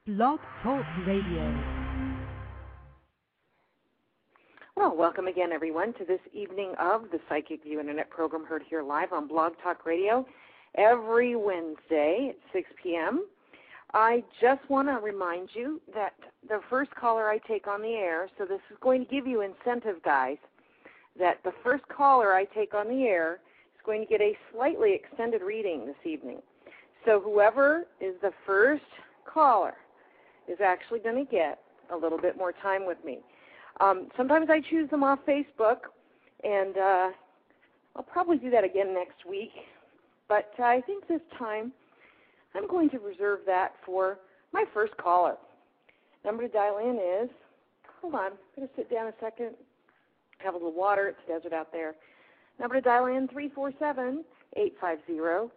Blog Talk Radio. Well, welcome again, everyone, to this evening of the Psychic View Internet program heard here live on Blog Talk Radio every Wednesday at 6 p.m. I just want to remind you that the first caller I take on the air, so this is going to give you incentive, guys, that the first caller I take on the air is going to get a slightly extended reading this evening. So whoever is the first caller is actually going to get a little bit more time with me. Sometimes I choose them off Facebook, and I'll probably do that again next week. But I think this time I'm going to reserve that for my first caller. Number to dial in is, hold on, I'm going to sit down a second, have a little water. It's desert out there. Number to dial in, 347-850-1494.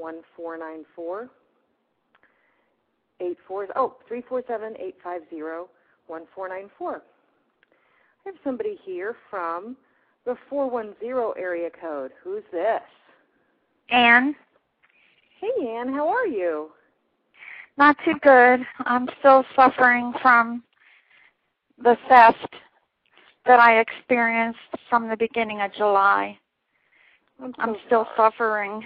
347-850-1494. I have somebody here from the 410 area code. Who's this? Anne. Hey, Anne, how are you? Not too good. I'm still suffering from the theft that I experienced from the beginning of July. I'm still suffering.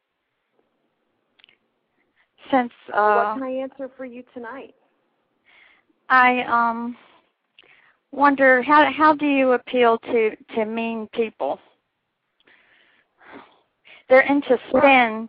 Since what can I answer for you tonight? I wonder how do you appeal to mean people? They're into spin,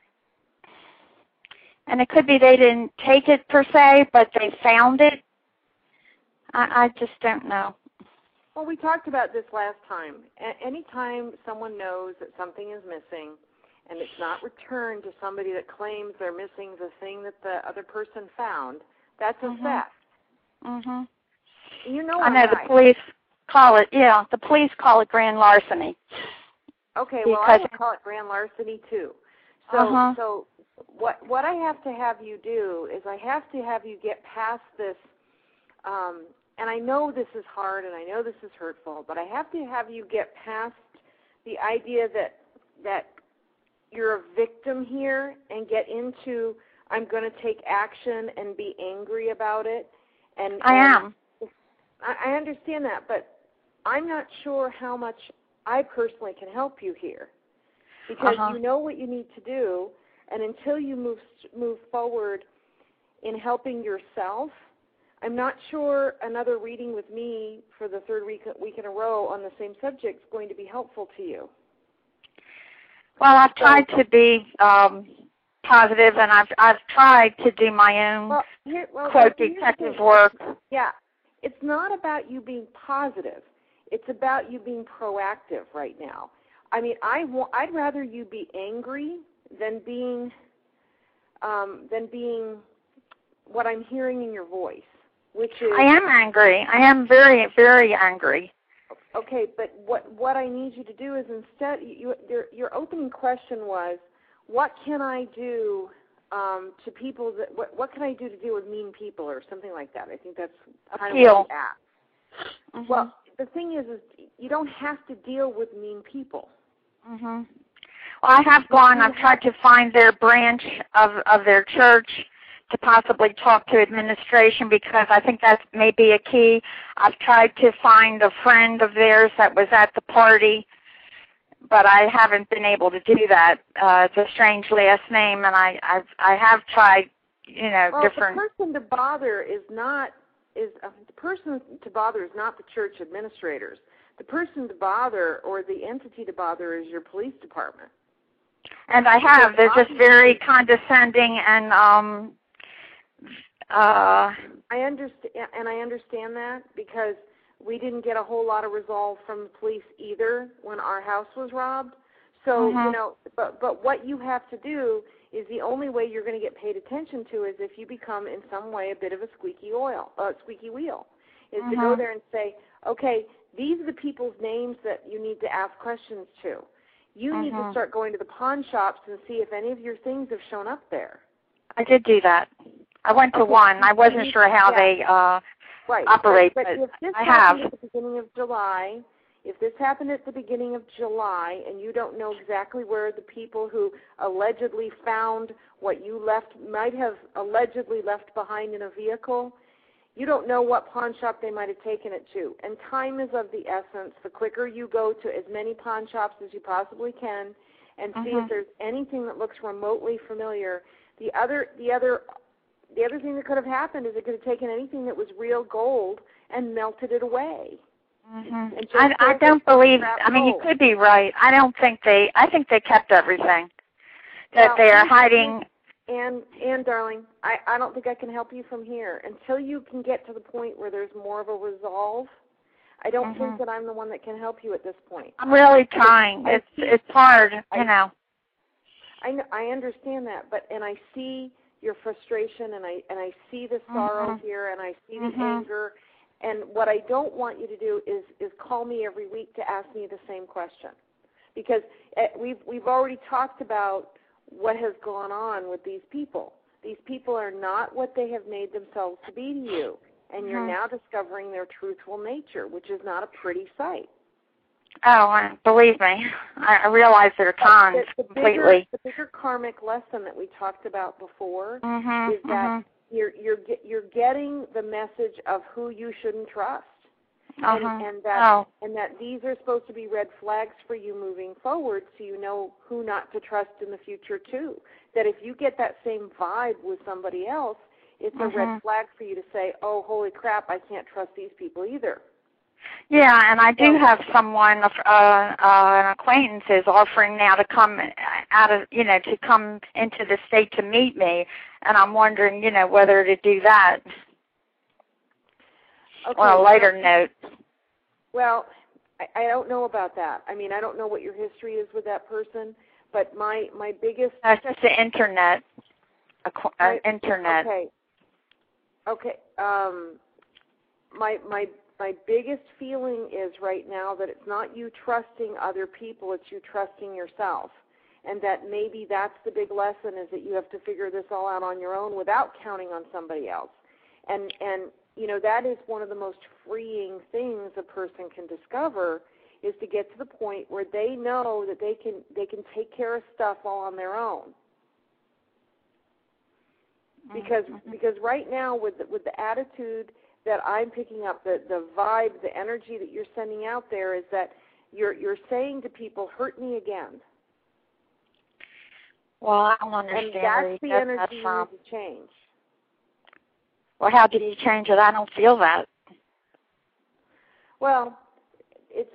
and it could be they didn't take it per se, but they found it. I just don't know. Well, we talked about this last time. Anytime someone knows that something is missing and it's not returned to somebody that claims they're missing the thing that the other person found, that's a theft. Mhm. You know, I know the police call it. Yeah, the police call it grand larceny. Okay, well, I would call it grand larceny too. So, so what I have to have you do is I have to have you get past this. And I know this is hard, and I know this is hurtful, but I have to have you get past the idea that you're a victim here and get into I'm going to take action and be angry about it. And I am. I understand that, but I'm not sure how much I personally can help you here because you know what you need to do, and until you move forward in helping yourself, I'm not sure another reading with me for the third week in a row on the same subject is going to be helpful to you. Well, I've tried to be positive, and I've tried to do my own quote detective work. Yeah, it's not about you being positive. It's about you being proactive right now. I mean, I'd rather you be angry than being what I'm hearing in your voice, which is I am angry. I am very, very angry. Okay, but what I need you to do is instead, your opening question was, what can I do to people that what can I do to deal with mean people or something like that? I think that's kind of what you asked. Well, the thing is you don't have to deal with mean people. Well, I have gone. I've tried to find their branch of their church to possibly talk to administration because I think that may be a key. I've tried to find a friend of theirs that was at the party, but I haven't been able to do that. It's a strange last name, and I have tried, different. The person to bother is not the church administrators. The person to bother or the entity to bother is your police department. And I have. They're just very condescending and I understand that because we didn't get a whole lot of resolve from the police either when our house was robbed. So, but what you have to do is the only way you're going to get paid attention to is if you become in some way a bit of a squeaky wheel, is to go there and say, okay, these are the people's names that you need to ask questions to. You need to start going to the pawn shops and see if any of your things have shown up there. I did do that. I went to one. I wasn't sure how they operate, but if this I have. At the beginning of July, If this happened at the beginning of July and you don't know exactly where the people who allegedly found what you might have allegedly left behind in a vehicle, you don't know what pawn shop they might have taken it to. And time is of the essence. The quicker you go to as many pawn shops as you possibly can and see if there's anything that looks remotely familiar. The other thing that could have happened is it could have taken anything that was real gold and melted it away. I don't believe, I mean, you could be right. I think they kept everything that they are hiding. And darling, I don't think I can help you from here. Until you can get to the point where there's more of a resolve, I don't think that I'm the one that can help you at this point. I'm really trying. It's hard, you know. I understand that, and I see your frustration, and I see the sorrow here, and I see the anger. And what I don't want you to do is call me every week to ask me the same question, because we've already talked about what has gone on with these people. These people are not what they have made themselves to be to you, and you're now discovering their truthful nature, which is not a pretty sight. Oh, believe me, I realize there are times completely. The bigger karmic lesson that we talked about before is that you're getting the message of who you shouldn't trust, and that these are supposed to be red flags for you moving forward, so you know who not to trust in the future too. That if you get that same vibe with somebody else, it's a red flag for you to say, "Oh, holy crap, I can't trust these people either." Yeah, and I do have someone, an acquaintance is offering now to come out of, to come into the state to meet me, and I'm wondering, whether to do that on a later note. Well, I don't know about that. I mean, I don't know what your history is with that person, but my biggest... That's just the internet. Internet. Okay. My biggest feeling is right now that it's not you trusting other people, it's you trusting yourself. And that maybe that's the big lesson, is that you have to figure this all out on your own without counting on somebody else. And that is one of the most freeing things a person can discover, is to get to the point where they know that they can take care of stuff all on their own. Because right now with the attitude that I'm picking up, the vibe, the energy that you're sending out there, is that you're saying to people, "Hurt me again." Well, I don't understand. And that's the energy you need to change. Well, how did you change it? I don't feel that. Well, it's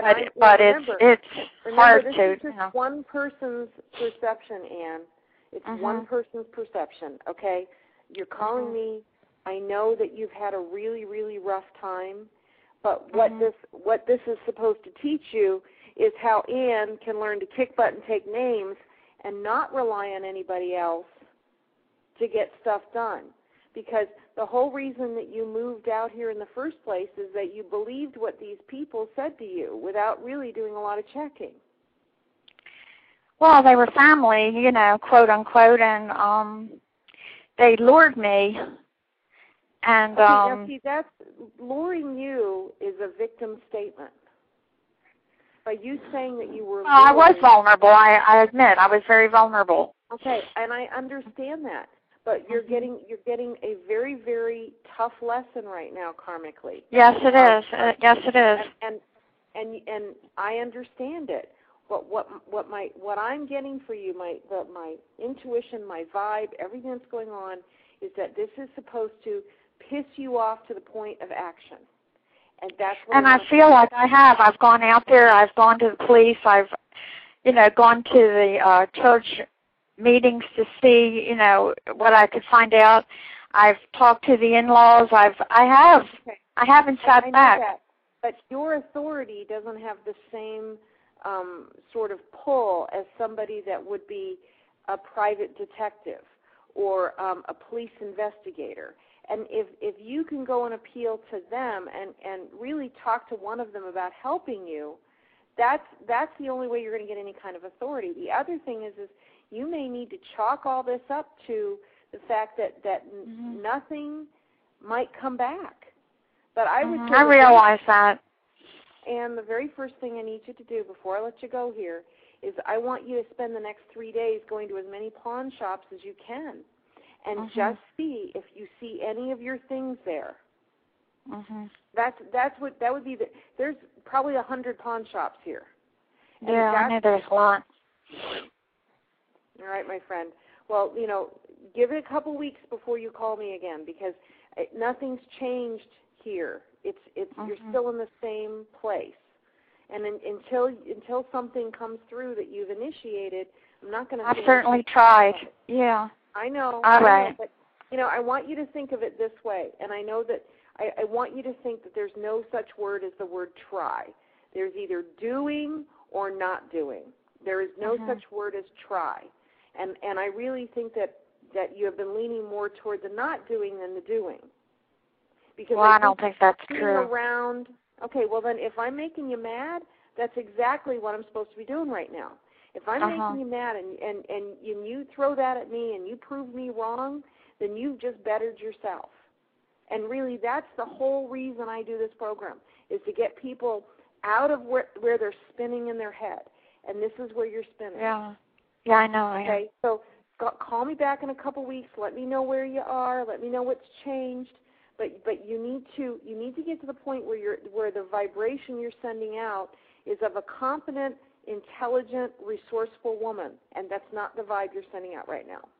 hard this to. Is just one person's perception, Anne. It's one person's perception. Okay, you're calling me. I know that you've had a really, really rough time, but what this is supposed to teach you is how Anne can learn to kick butt and take names and not rely on anybody else to get stuff done. Because the whole reason that you moved out here in the first place is that you believed what these people said to you without really doing a lot of checking. Well, they were family, quote unquote, and they lured me. And now see, that's luring you is a victim statement. By you saying that you were lured, I was vulnerable. I admit I was very vulnerable. Okay, and I understand that, but you're getting a very, very tough lesson right now karmically. Yes, it is. Yes, it is. And I understand it. What I'm getting for you, my intuition, my vibe, everything that's going on, is that this is supposed to piss you off to the point of action. And that's what I feel like I have. I've gone out there. I've gone to the police. I've, gone to the church meetings to see, what I could find out. I've talked to the in-laws. I haven't sat back. That. But your authority doesn't have the same sort of pull as somebody that would be a private detective or a police investigator. And if you can go and appeal to them and really talk to one of them about helping you, that's the only way you're going to get any kind of authority. The other thing is you may need to chalk all this up to the fact that nothing might come back. But I would I realize that. And the very first thing I need you to do before I let you go here is I want you to spend the next 3 days going to as many pawn shops as you can and just see if you see any of your things there. That would be there's probably 100 pawn shops here. And yeah, I know there's a lot. All right, my friend. Well, give it a couple weeks before you call me again because nothing's changed here. You're still in the same place. And until something comes through that you've initiated, I'm not going to. I've certainly tried. Yeah. I know. All right. But I want you to think of it this way, and I know that I want you to think that there's no such word as the word try. There's either doing or not doing. There is no such word as try. And I really think that you have been leaning more toward the not doing than the doing. Because I don't think that's true. Around, okay, well then if I'm making you mad, that's exactly what I'm supposed to be doing right now. If I'm making you mad and you throw that at me and you prove me wrong, then you've just bettered yourself. And really that's the whole reason I do this program, is to get people out of where they're spinning in their head. And this is where you're spinning. Yeah. Yeah, I know. Okay, so call me back in a couple weeks. Let me know where you are. Let me know what's changed. But you need to get to the point where the vibration you're sending out is of a competent, intelligent, resourceful woman, and that's not the vibe you're sending out right now.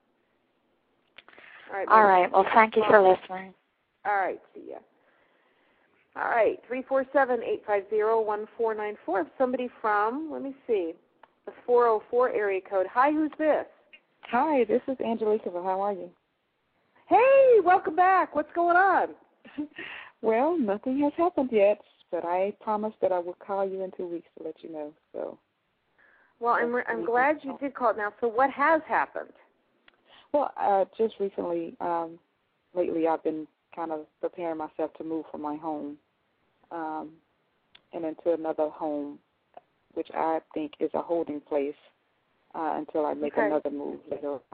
All right. Well, thank you for listening. All right. See ya. All right. 347-850-1494. Somebody from, let me see, the 404 area code. Hi, who's this? Hi, this is Angelica. How are you? Hey, welcome back. What's going on? Well, nothing has happened yet, but I promised that I would call you in 2 weeks to let you know. So. Well, I'm glad you did call now. So what has happened? Well, just recently, lately I've been kind of preparing myself to move from my home and into another home, which I think is a holding place until I make another move later on.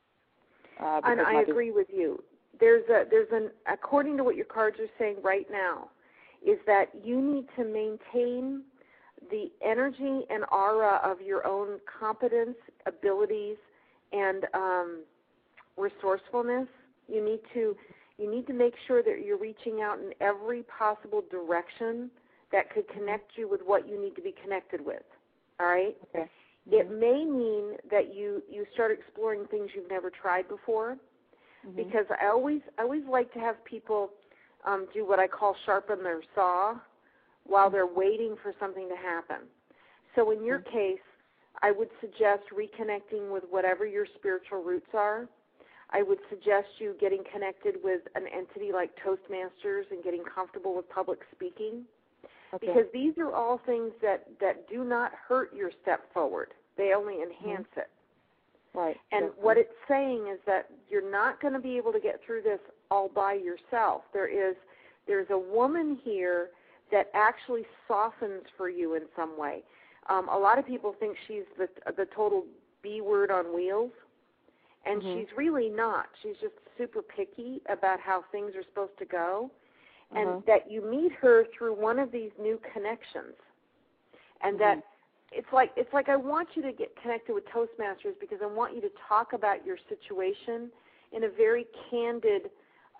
And I agree with you. There's an according to what your cards are saying right now, is that you need to maintain the energy and aura of your own competence, abilities, and resourcefulness. You need to make sure that you're reaching out in every possible direction that could connect you with what you need to be connected with. All right? Okay. It may mean that you start exploring things you've never tried before, because I always like to have people do what I call sharpen their saw while they're waiting for something to happen. So in your case, I would suggest reconnecting with whatever your spiritual roots are. I would suggest you getting connected with an entity like Toastmasters and getting comfortable with public speaking. Because these are all things that do not hurt your step forward. They only enhance it. Right. And what it's saying is that you're not going to be able to get through this all by yourself. There's a woman here that actually softens for you in some way. A lot of people think she's the total B word on wheels, and she's really not. She's just super picky about how things are supposed to go. And that you meet her through one of these new connections, and that it's like I want you to get connected with Toastmasters because I want you to talk about your situation in a very candid.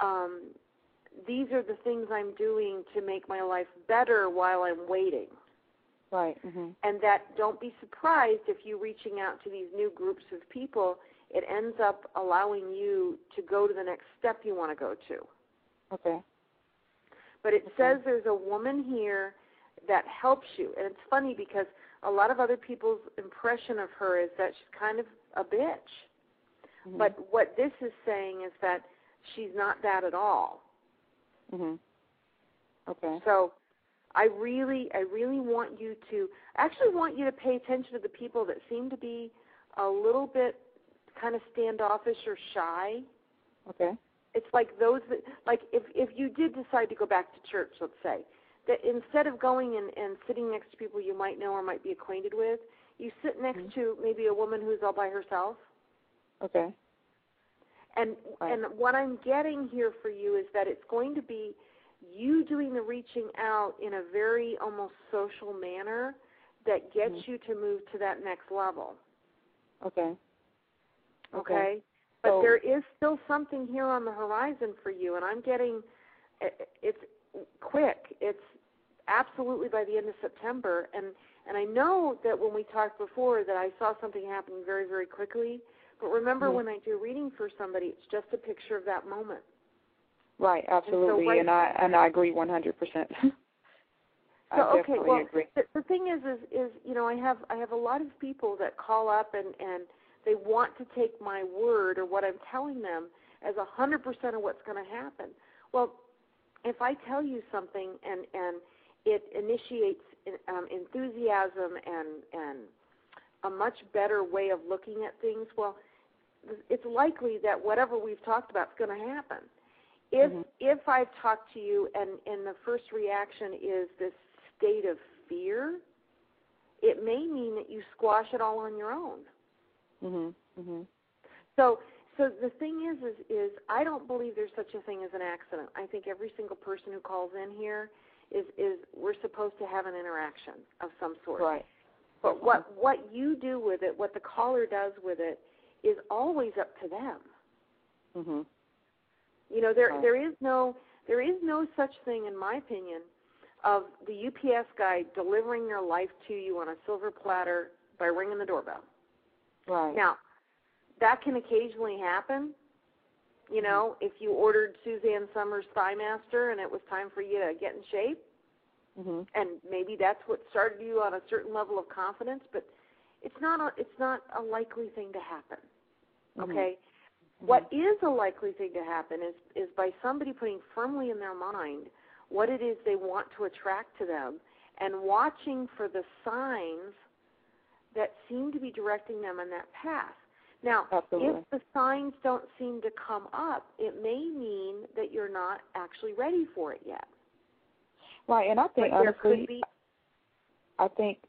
These are the things I'm doing to make my life better while I'm waiting. Right. And that don't be surprised if you reaching out to these new groups of people, it ends up allowing you to go to the next step you want to go to. Okay. But it says there's a woman here that helps you. And it's funny because a lot of other people's impression of her is that she's kind of a bitch. But what this is saying is that she's not that at all. Okay. So I really want you to pay attention to the people that seem to be a little bit kind of standoffish or shy. Okay. It's like those that, like if you did decide to go back to church, let's say, that instead of going and sitting next to people you might know or might be acquainted with, you sit next to maybe a woman who's all by herself. Okay. And what I'm getting here for you is that it's going to be you doing the reaching out in a very almost social manner that gets you to move to that next level. Okay. Okay? But there is still something here on the horizon for you, and I'm getting, it's quick. It's absolutely by the end of September. And I know that when we talked before that I saw something happening very, very quickly. But remember, when I do reading for somebody, it's just a picture of that moment. Right, absolutely, and I agree 100%. I definitely agree. The thing is, you know, I have a lot of people that call up and they want to take my word or what I'm telling them as 100% of what's going to happen. Well, if I tell you something and it initiates enthusiasm and a much better way of looking at things, well, it's likely that whatever we've talked about is going to happen. If I've talked to you and the first reaction is this state of fear, it may mean that you squash it all on your own. So the thing is I don't believe there's such a thing as an accident. I think every single person who calls in here is we're supposed to have an interaction of some sort. Right. But what you do with it, what the caller does with it, is always up to them. You know, there is no such thing, in my opinion, of the UPS guy delivering their life to you on a silver platter by ringing the doorbell. Right. Now, that can occasionally happen. You know, if you ordered Suzanne Summers' Thigh Master and it was time for you to get in shape, and maybe that's what started you on a certain level of confidence, but it's not a likely thing to happen. Okay? What is a likely thing to happen is by somebody putting firmly in their mind what it is they want to attract to them and watching for the signs that seem to be directing them in that path. Now, if the signs don't seem to come up, it may mean that you're not actually ready for it yet. Right, and I think but honestly, there could be, I think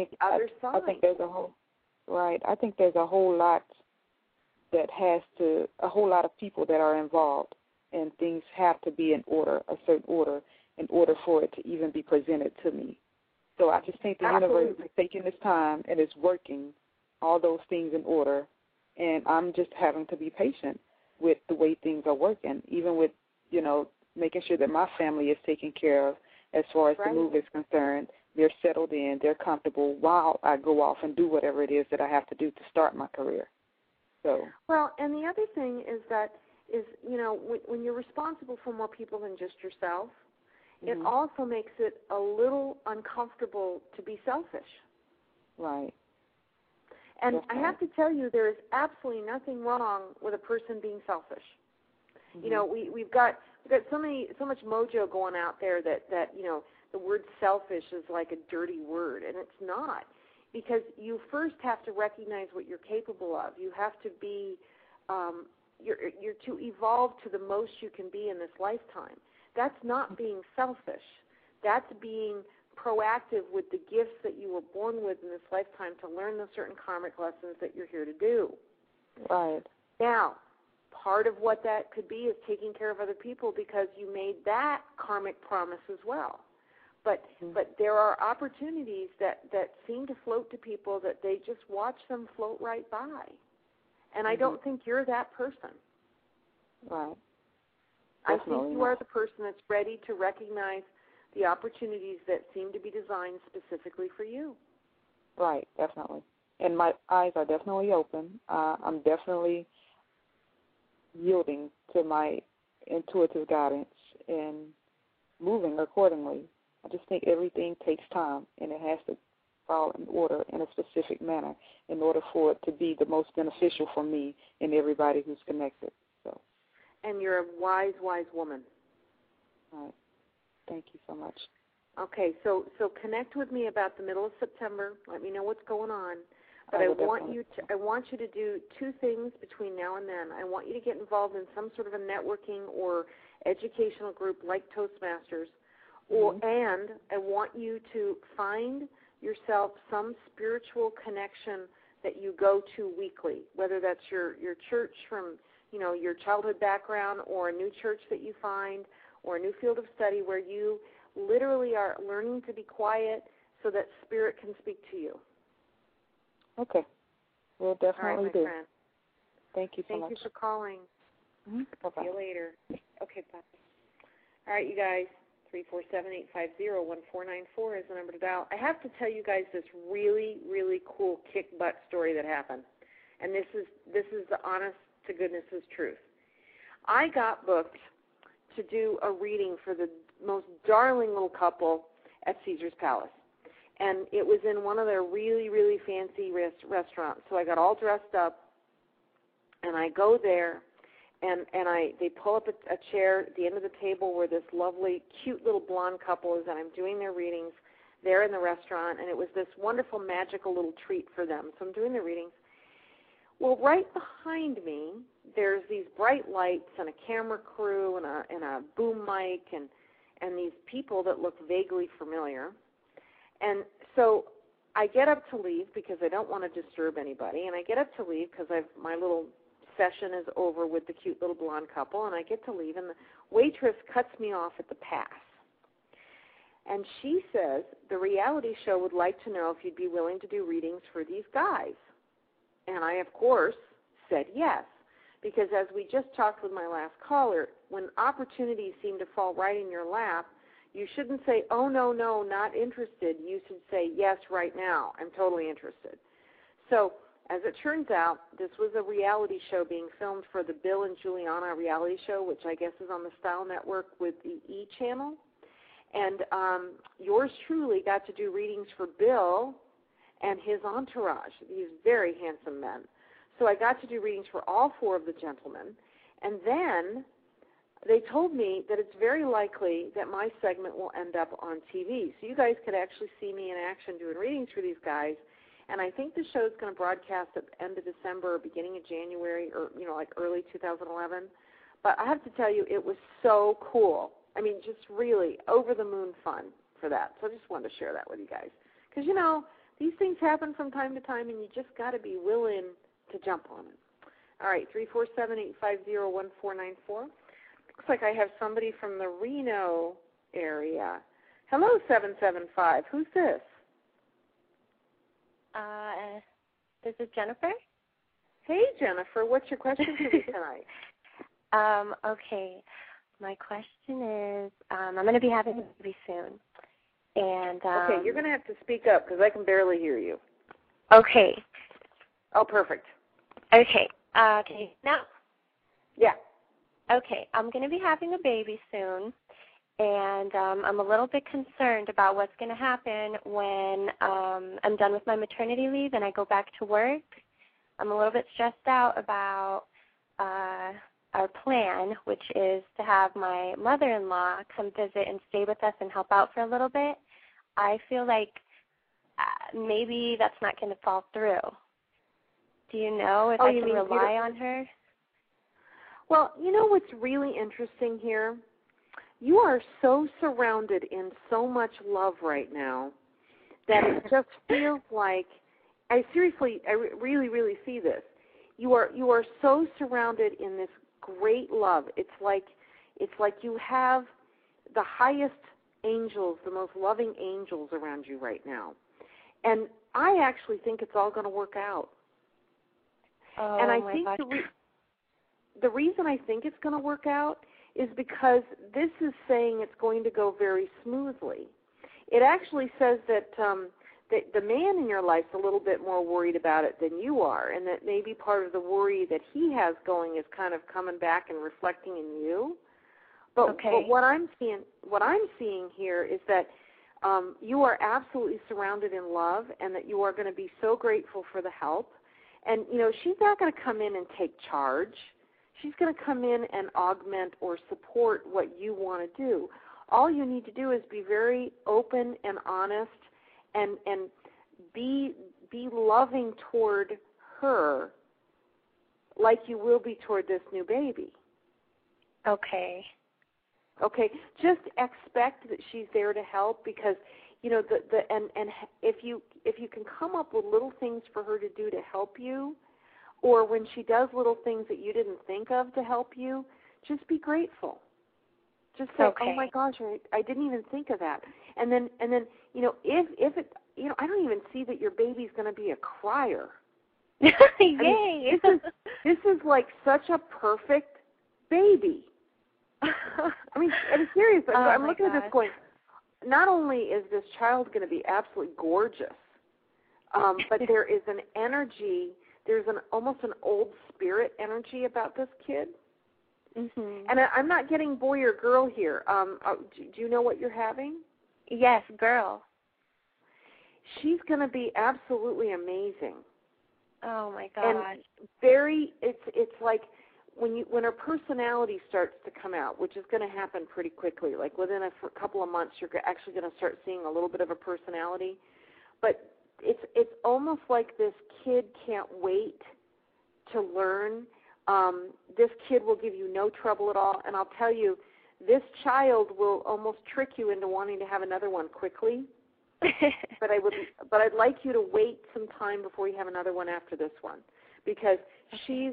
there's a whole I think there's a whole lot that a whole lot of people that are involved, and things have to be in order, a certain order, in order for it to even be presented to me. So I just think the universe is taking its time and it's working all those things in order, and I'm just having to be patient with the way things are working, even with, you know, making sure that my family is taken care of as far as the move is concerned. They're settled in, they're comfortable while I go off and do whatever it is that I have to do to start my career. So. Well, and the other thing is that you know, when you're responsible for more people than just yourself, it also makes it a little uncomfortable to be selfish. Right. And I have to tell you, there is absolutely nothing wrong with a person being selfish. You know, we've got so much mojo going out there that you know, the word selfish is like a dirty word, and it's not. Because you first have to recognize what you're capable of. You have to be, you're to evolve to the most you can be in this lifetime. That's not being selfish. That's being proactive with the gifts that you were born with in this lifetime to learn the certain karmic lessons that you're here to do. Right. Now, part of what that could be is taking care of other people because you made that karmic promise as well. But there are opportunities that seem to float to people that they just watch them float right by. And I don't think you're that person. Right. I think you are the person that's ready to recognize the opportunities that seem to be designed specifically for you. Right, definitely. And my eyes are definitely open. I'm definitely yielding to my intuitive guidance and moving accordingly. I just think everything takes time, and it has to fall in order in a specific manner in order for it to be the most beneficial for me and everybody who's connected. So. And you're a wise, wise woman. All right. Thank you so much. Okay, so connect with me about the middle of September. Let me know what's going on. But I want you to do two things between now and then. I want you to get involved in some sort of a networking or educational group like Toastmasters. And I want you to find yourself some spiritual connection that you go to weekly, whether that's your church from your childhood background or a new church that you find or a new field of study where you literally are learning to be quiet so that Spirit can speak to you. Okay. We'll definitely All right, my do. friend. Thank you so much. Thank you for calling. Mm-hmm. Bye-bye. See you later. Okay, bye. All right, you guys, 347-850-1494 is the number to dial. I have to tell you guys this really, really cool kick-butt story that happened, and this is the honest-to-goodness truth. I got booked to do a reading for the most darling little couple at Caesar's Palace, and it was in one of their really, really fancy restaurants. So I got all dressed up, and I go there, and they pull up a chair at the end of the table where this lovely, cute little blonde couple is, and I'm doing their readings there in the restaurant, and it was this wonderful, magical little treat for them. So I'm doing the readings. Well, right behind me, there's these bright lights and a camera crew and a boom mic and these people that look vaguely familiar. And so I get up to leave because I don't want to disturb anybody, and I get up to leave because my little session is over with the cute little blonde couple, and I get to leave, and the waitress cuts me off at the pass. And she says, the reality show would like to know if you'd be willing to do readings for these guys. And I, of course, said yes, because as we just talked with my last caller, when opportunities seem to fall right in your lap, you shouldn't say, oh, no, not interested. You should say, yes, right now, I'm totally interested. So as it turns out, this was a reality show being filmed for the Bill and Juliana reality show, which I guess is on the Style Network with the E! channel. And yours truly got to do readings for Bill and his entourage, these very handsome men. So I got to do readings for all four of the gentlemen. And then they told me that it's very likely that my segment will end up on TV. So you guys could actually see me in action doing readings for these guys. And I think the show is going to broadcast at the end of December or beginning of January or, like early 2011. But I have to tell you, it was so cool. I mean, just really over-the-moon fun for that. So I just wanted to share that with you guys. Because, these things happen from time to time, and you just got to be willing to jump on it. All right, 347-850-1494. Looks like I have somebody from the Reno area. Hello, 775. Who's this? This is Jennifer. Hey, Jennifer. What's your question for me tonight? Okay. My question is, I'm going to be having a baby soon. And okay, you're going to have to speak up because I can barely hear you. Okay. Oh, perfect. Okay. Can you hear now? Yeah. Okay. I'm going to be having a baby soon. And I'm a little bit concerned about what's going to happen when I'm done with my maternity leave and I go back to work. I'm a little bit stressed out about our plan, which is to have my mother-in-law come visit and stay with us and help out for a little bit. I feel like maybe that's not going to fall through. Do you know if I can rely on her? Well, you know what's really interesting here? You are so surrounded in so much love right now that it just feels like, I really, really see this. You are so surrounded in this great love. It's like you have the highest angels, the most loving angels around you right now. And I actually think it's all going to work out. Oh, and I my think gosh. the reason I think it's going to work out is because this is saying it's going to go very smoothly. It actually says that the man in your life's a little bit more worried about it than you are, and that maybe part of the worry that he has going is kind of coming back and reflecting in you. But, okay. But what I'm seeing here is that you are absolutely surrounded in love, and that you are going to be so grateful for the help. And she's not going to come in and take charge. She's going to come in and augment or support what you want to do. All you need to do is be very open and honest and be loving toward her like you will be toward this new baby. Okay. Okay, just expect that she's there to help because and if you can come up with little things for her to do to help you, or when she does little things that you didn't think of to help you, just be grateful. Just say, okay. "Oh my gosh, I didn't even think of that." And then if it, I don't even see that your baby's going to be a crier. Yay! I mean, this is like such a perfect baby. I mean, I'm serious. I'm looking at this going, not only is this child going to be absolutely gorgeous, but there is an energy, there's almost an old spirit energy about this kid. Mm-hmm. And I'm not getting boy or girl here. Do you know what you're having? Yes, girl. She's going to be absolutely amazing. Oh my gosh. And it's like when her personality starts to come out, which is going to happen pretty quickly. Like within a couple of months, you're actually going to start seeing a little bit of a personality. But it's almost like this kid can't wait to learn. This kid will give you no trouble at all, and I'll tell you, this child will almost trick you into wanting to have another one quickly. but I'd like you to wait some time before you have another one after this one, because she's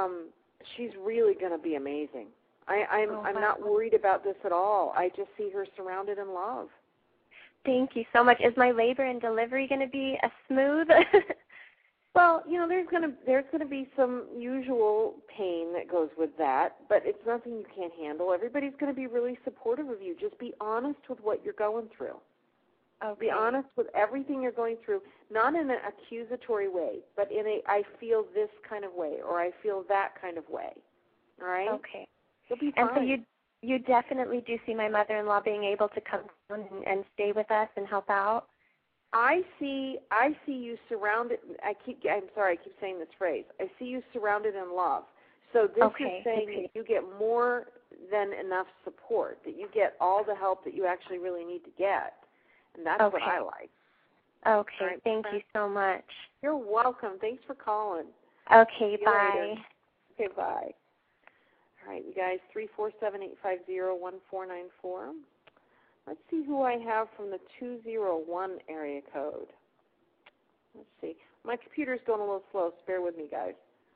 really going to be amazing. I'm not worried about this at all. I just see her surrounded in love. Thank you so much. Is my labor and delivery going to be as smooth? Well, there's going to be some usual pain that goes with that, but it's nothing you can't handle. Everybody's going to be really supportive of you. Just be honest with what you're going through. Okay. Be honest with everything you're going through, not in an accusatory way, but in a I feel this kind of way or I feel that kind of way. All right? Okay. You'll be fine. And so you definitely do see my mother-in-law being able to come down and stay with us and help out? I see you surrounded. I'm sorry, I keep saying this phrase. I see you surrounded in love. So this is saying that you get more than enough support, that you get all the help that you actually really need to get. And that's what I like. Okay, right, thank you so much. You're welcome. Thanks for calling. Okay, bye. Okay, bye. All right, you guys, 347-850-1494. Let's see who I have from the 201 area code. Let's see. My computer's going a little slow, so bear with me, guys.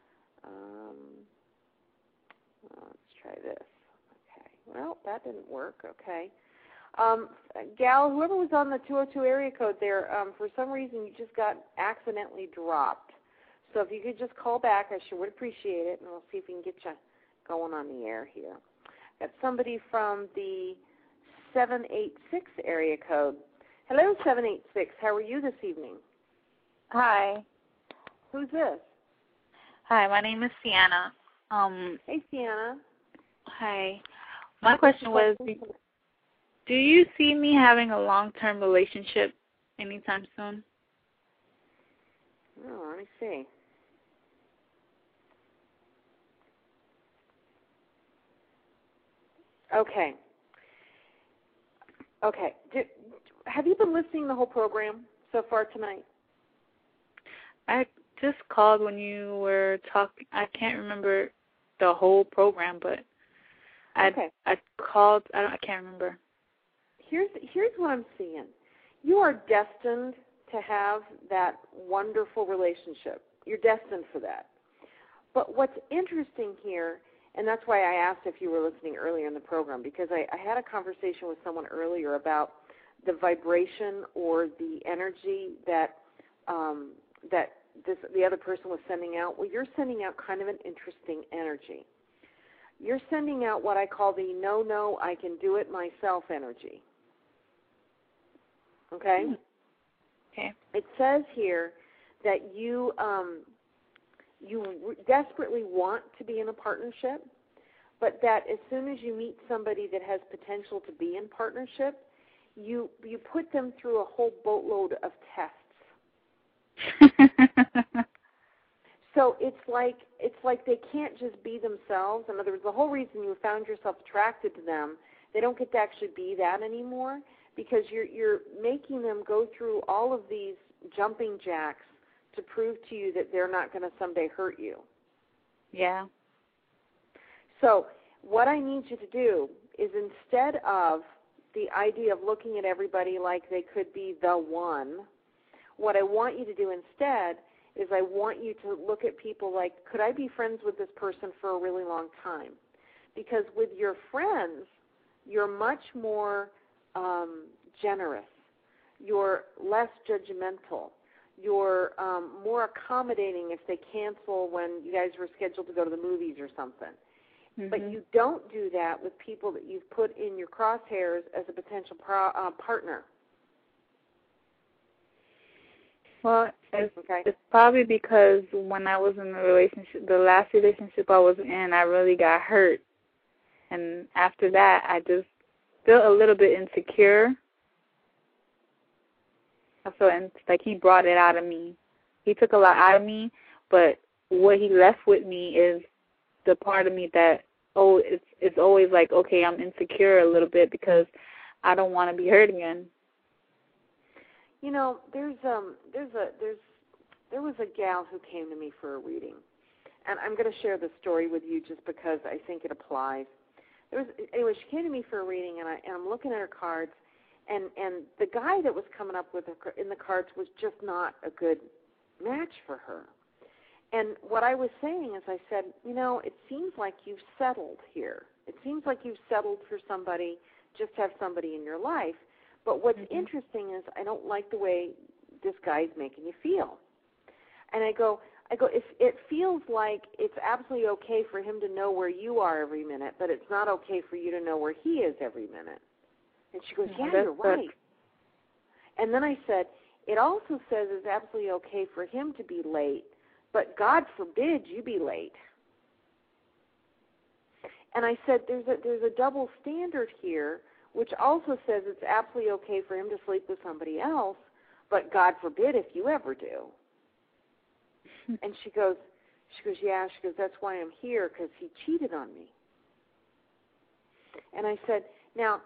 Let's try this. Okay. Well, that didn't work. Okay. Gal, whoever was on the 202 area code there, for some reason you just got accidentally dropped. So if you could just call back, I sure would appreciate it, and we'll see if we can get you going on the air here. Got somebody from the 786 area code. Hello, 786. How are you this evening? Hi. Who's this? Hi, my name is Sienna. Hey, Sienna. Hi. My question was, do you see me having a long-term relationship anytime soon? Oh, let me see. Okay. Okay. Have you been listening to the whole program so far tonight? I just called when you were talking. I can't remember the whole program, but I called. I can't remember. Here's what I'm seeing. You are destined to have that wonderful relationship. You're destined for that. But what's interesting here, and that's why I asked if you were listening earlier in the program, because I had a conversation with someone earlier about the vibration or the energy that the other person was sending out. Well, you're sending out kind of an interesting energy. You're sending out what I call the no, I can do it myself energy. Okay? Okay. It says here that you desperately want to be in a partnership, but that as soon as you meet somebody that has potential to be in partnership, you put them through a whole boatload of tests. So it's like they can't just be themselves. In other words, the whole reason you found yourself attracted to them, they don't get to actually be that anymore, because you're making them go through all of these jumping jacks to prove to you that they're not going to someday hurt you. Yeah. So what I need you to do is, instead of the idea of looking at everybody like they could be the one, what I want you to do instead is I want you to look at people like, could I be friends with this person for a really long time? Because with your friends, you're much more generous. You're less judgmental. You're more accommodating if they cancel when you guys were scheduled to go to the movies or something. Mm-hmm. But you don't do that with people that you've put in your crosshairs as a potential partner. Well, it's probably because when I was in the relationship, the last relationship I was in, I really got hurt. And after that, I just felt a little bit insecure. I felt like he brought it out of me. He took a lot out of me, but what he left with me is the part of me that, it's always like, okay, I'm insecure a little bit because I don't want to be hurt again. You know, there was a gal who came to me for a reading, and I'm going to share this story with you just because I think it applies. Anyway, she came to me for a reading, and I'm looking at her cards, and the guy that was coming up with her in the cards was just not a good match for her. And what I was saying is, I said, you know, it seems like you've settled here. It seems like you've settled for somebody, just to have somebody in your life. But what's interesting is I don't like the way this guy's making you feel. And I go, if it feels like it's absolutely okay for him to know where you are every minute, but it's not okay for you to know where he is every minute. And she goes, yeah, you're right. And then I said, it also says it's absolutely okay for him to be late, but God forbid you be late. And I said, there's a double standard here, which also says it's absolutely okay for him to sleep with somebody else, but God forbid if you ever do. And she goes, yeah. She goes, that's why I'm here, because he cheated on me. And I said, now,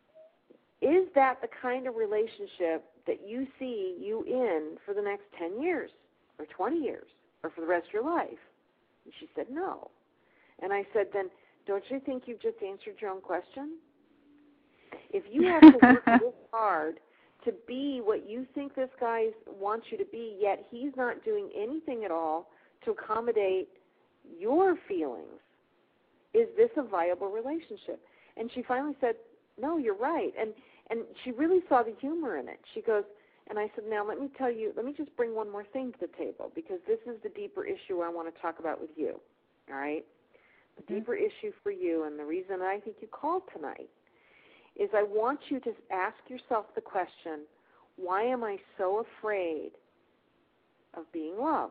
is that the kind of relationship that you see you in for the next 10 years or 20 years or for the rest of your life? And she said, no. And I said, then don't you think you've just answered your own question? If you have to work this hard to be what you think this guy wants you to be, yet he's not doing anything at all to accommodate your feelings, is this a viable relationship? And she finally said, no, you're right. And she really saw the humor in it. She goes, and I said, now let me just bring one more thing to the table, because this is the deeper issue I want to talk about with you, all right? The deeper issue for you, and the reason I think you called tonight, is I want you to ask yourself the question, why am I so afraid of being loved?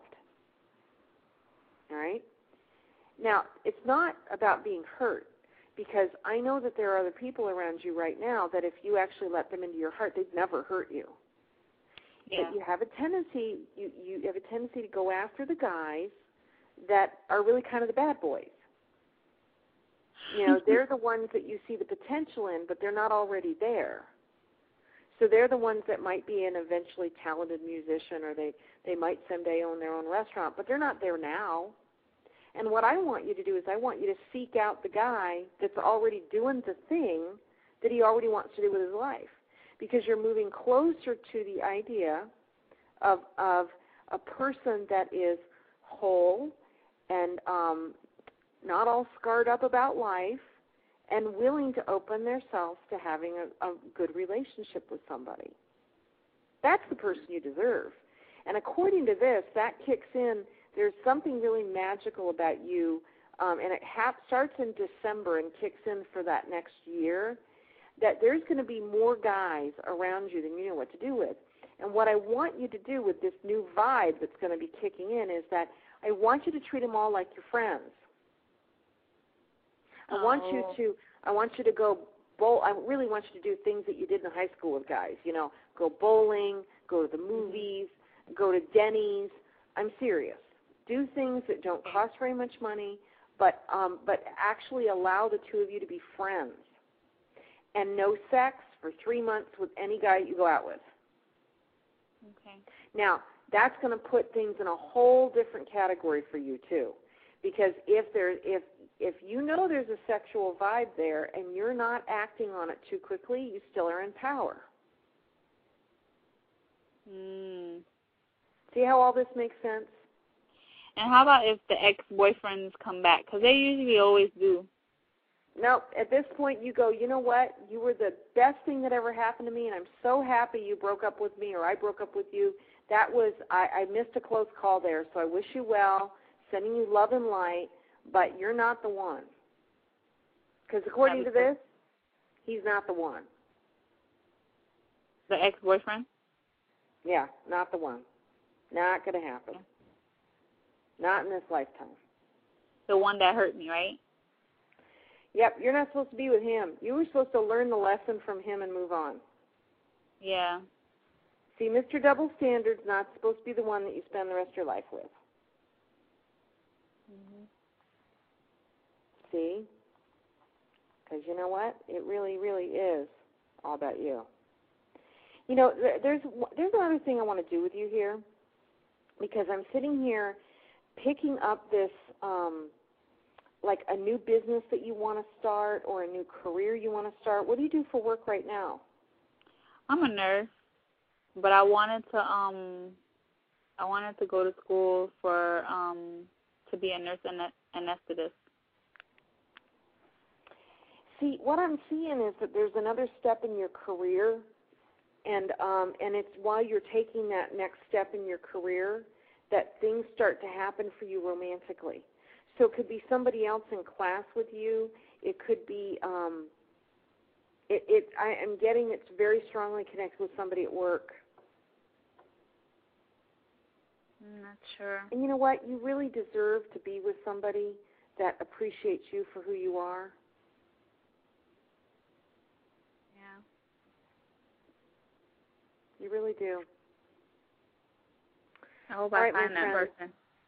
All right? Now, it's not about being hurt, because I know that there are other people around you right now that if you actually let them into your heart, they'd never hurt you. Yeah. But you have a tendency, you have a tendency to go after the guys that are really kind of the bad boys. You know, they're the ones that you see the potential in, but they're not already there. So they're the ones that might be an eventually talented musician, or they might someday own their own restaurant, but they're not there now. And what I want you to do is I want you to seek out the guy that's already doing the thing that he already wants to do with his life, because you're moving closer to the idea of a person that is whole and not all scarred up about life, and willing to open themselves to having a good relationship with somebody. That's the person you deserve. And according to this, that kicks in, there's something really magical about you, and it starts in December and kicks in for that next year, that there's going to be more guys around you than you know what to do with. And what I want you to do with this new vibe that's going to be kicking in is that I want you to treat them all like your friends. I want you to go bowl. I really want you to do things that you did in high school with guys. You know, go bowling, go to the movies, go to Denny's. I'm serious. Do things that don't cost very much money, but actually allow the two of you to be friends. And no sex for 3 months with any guy you go out with. Okay. Now, that's going to put things in a whole different category for you too, because if you know there's a sexual vibe there and you're not acting on it too quickly, you still are in power. See how all this makes sense? And how about if the ex-boyfriends come back? Because they usually always do. No, at this point you go, you know what? You were the best thing that ever happened to me, and I'm so happy you broke up with me or I broke up with you. That was, I missed a close call there, so I wish you well, sending you love and light, but you're not the one. Because according to this, he's not the one. The ex-boyfriend? Yeah, not the one. Not going to happen. Not in this lifetime. The one that hurt me, right? Yep, you're not supposed to be with him. You were supposed to learn the lesson from him and move on. Yeah. See, Mr. Double Standard's not supposed to be the one that you spend the rest of your life with. Mm-hmm. See? Because you know what? It really, really is all about you. You know, there's another thing I want to do with you here, because I'm sitting here picking up this, like a new business that you want to start or a new career you want to start. What do you do for work right now? I'm a nurse, but I wanted to go to school for to be a nurse anesthetist. See, what I'm seeing is that there's another step in your career, and it's while you're taking that next step in your career that things start to happen for you romantically. So it could be somebody else in class with you. It could be, I am getting it's very strongly connected with somebody at work. I'm not sure. And you know what? You really deserve to be with somebody that appreciates you for who you are. Yeah. You really do. I hope I find that person.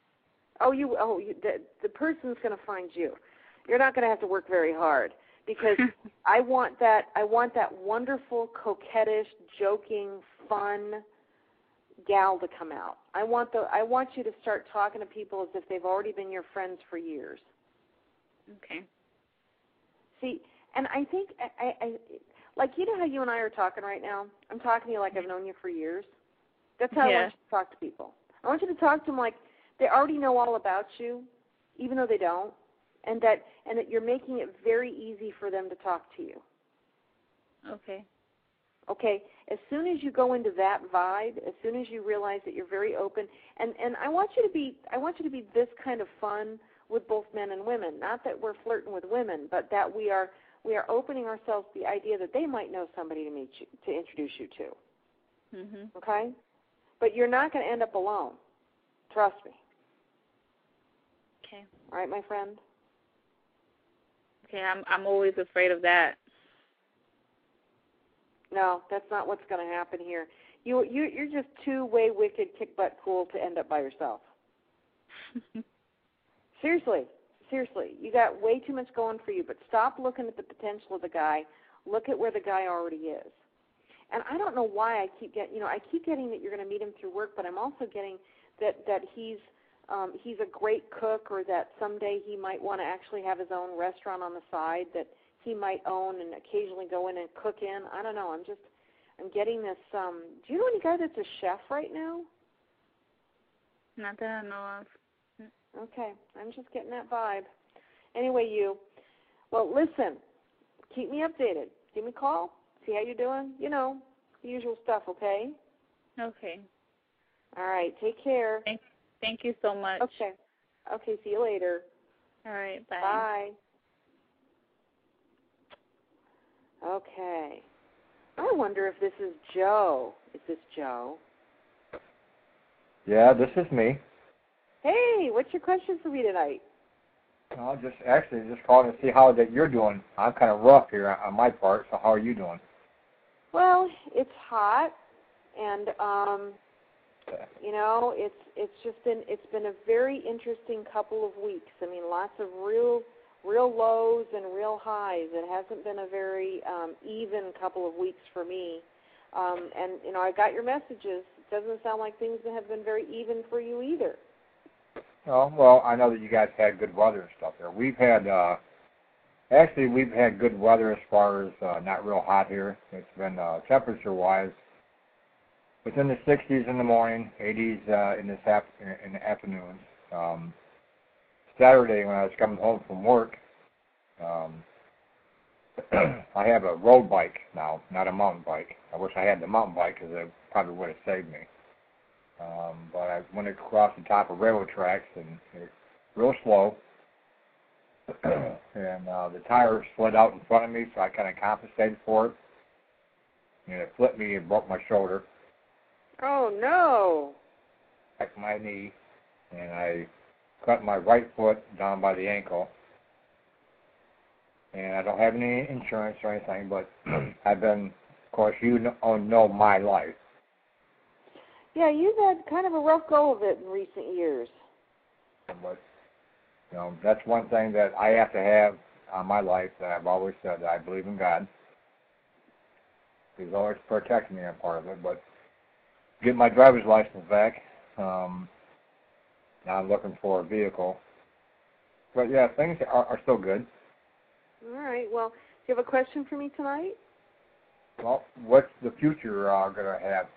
The person's going to find you. You're not going to have to work very hard, because I want that wonderful, coquettish, joking, fun gal to come out. I want you to start talking to people as if they've already been your friends for years. Okay. See, and I think I like, you know how you and I are talking right now? I'm talking to you like I've known you for years. That's how I want you to talk to people. I want you to talk to them like they already know all about you, even though they don't, and that you're making it very easy for them to talk to you. Okay. Okay. As soon as you go into that vibe, as soon as you realize that you're very open, and I want you to be this kind of fun with both men and women. Not that we're flirting with women, but that we are opening ourselves to the idea that they might know somebody to introduce you to. Mhm. Okay? But you're not going to end up alone. Trust me. Okay. All right, my friend? Okay, I'm always afraid of that. No, that's not what's going to happen here. You're just too way wicked, kick butt cool to end up by yourself. Seriously. You got way too much going for you, but stop looking at the potential of the guy. Look at where the guy already is. And I don't know why I keep getting that you're going to meet him through work, but I'm also getting that he's a great cook, or that someday he might want to actually have his own restaurant on the side that he might own and occasionally go in and cook in. I don't know. I'm getting this. Do you know any guy that's a chef right now? Not that I know of. Okay, I'm just getting that vibe. Anyway, well, listen, keep me updated. Give me a call. See how you're doing. You know, the usual stuff, okay? Okay. All right, take care. Thank you so much. Okay, see you later. All right, bye. Bye. Okay. I wonder if this is Joe. Is this Joe? Yeah, this is me. Hey, what's your question for me tonight? I'll just calling to see how that you're doing. I'm kind of rough here on my part, so how are you doing? Well, it's hot, and you know, it's been a very interesting couple of weeks. I mean, lots of real lows and real highs. It hasn't been a very even couple of weeks for me. And you know, I got your messages. It doesn't sound like things have been very even for you either. Oh, well, I know that you guys had good weather and stuff there. We've had good weather as far as not real hot here. It's been temperature-wise, within the 60s in the morning, 80s in the afternoons. Saturday when I was coming home from work, I have a road bike now, not a mountain bike. I wish I had the mountain bike because it probably would have saved me. But I went across the top of railroad tracks and real slow. And the tire slid out in front of me, so I kind of compensated for it. And it flipped me and broke my shoulder. Oh, no. Back my knee, and I cut my right foot down by the ankle. And I don't have any insurance or anything, but I've been, of course, you know my life. Yeah, you've had kind of a rough go of it in recent years. But, you know, that's one thing that I have to have on my life that I've always said, that I believe in God. He's always protecting me on part of it, but get my driver's license back. Now I'm looking for a vehicle. But, yeah, things are still good. All right. Well, do you have a question for me tonight? Well, what's the future going to have?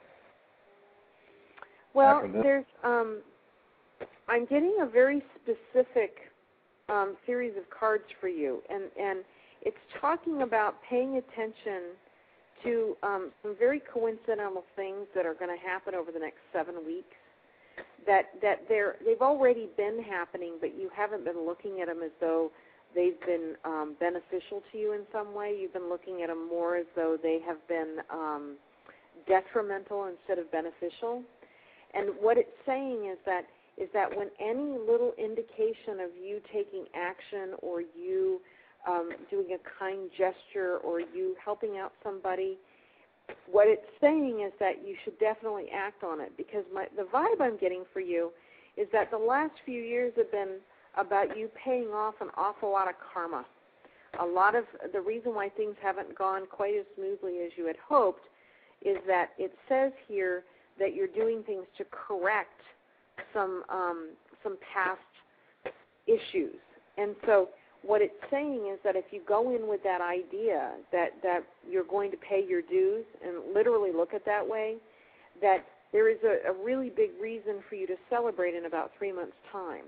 Well, there's I'm getting a very specific series of cards for you, and it's talking about paying attention to some very coincidental things that are going to happen over the next 7 weeks. That they've already been happening, but you haven't been looking at them as though they've been beneficial to you in some way. You've been looking at them more as though they have been detrimental instead of beneficial. And what it's saying is that when any little indication of you taking action or you doing a kind gesture or you helping out somebody, what it's saying is that you should definitely act on it, because the vibe I'm getting for you is that the last few years have been about you paying off an awful lot of karma. A lot of the reason why things haven't gone quite as smoothly as you had hoped is that it says here that you're doing things to correct some past issues. And so what it's saying is that if you go in with that idea that you're going to pay your dues and literally look at that way, that there is a really big reason for you to celebrate in about 3 months' time.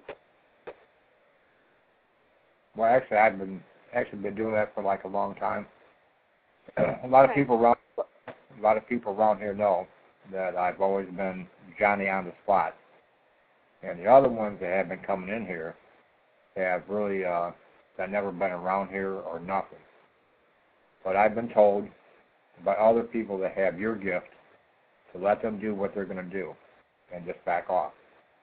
Well, actually, I've been doing that for like a long time. A lot of people around here know that I've always been Johnny on the spot, and the other ones that have been coming in here have really that never been around here or nothing. But I've been told by other people that have your gift to let them do what they're going to do and just back off.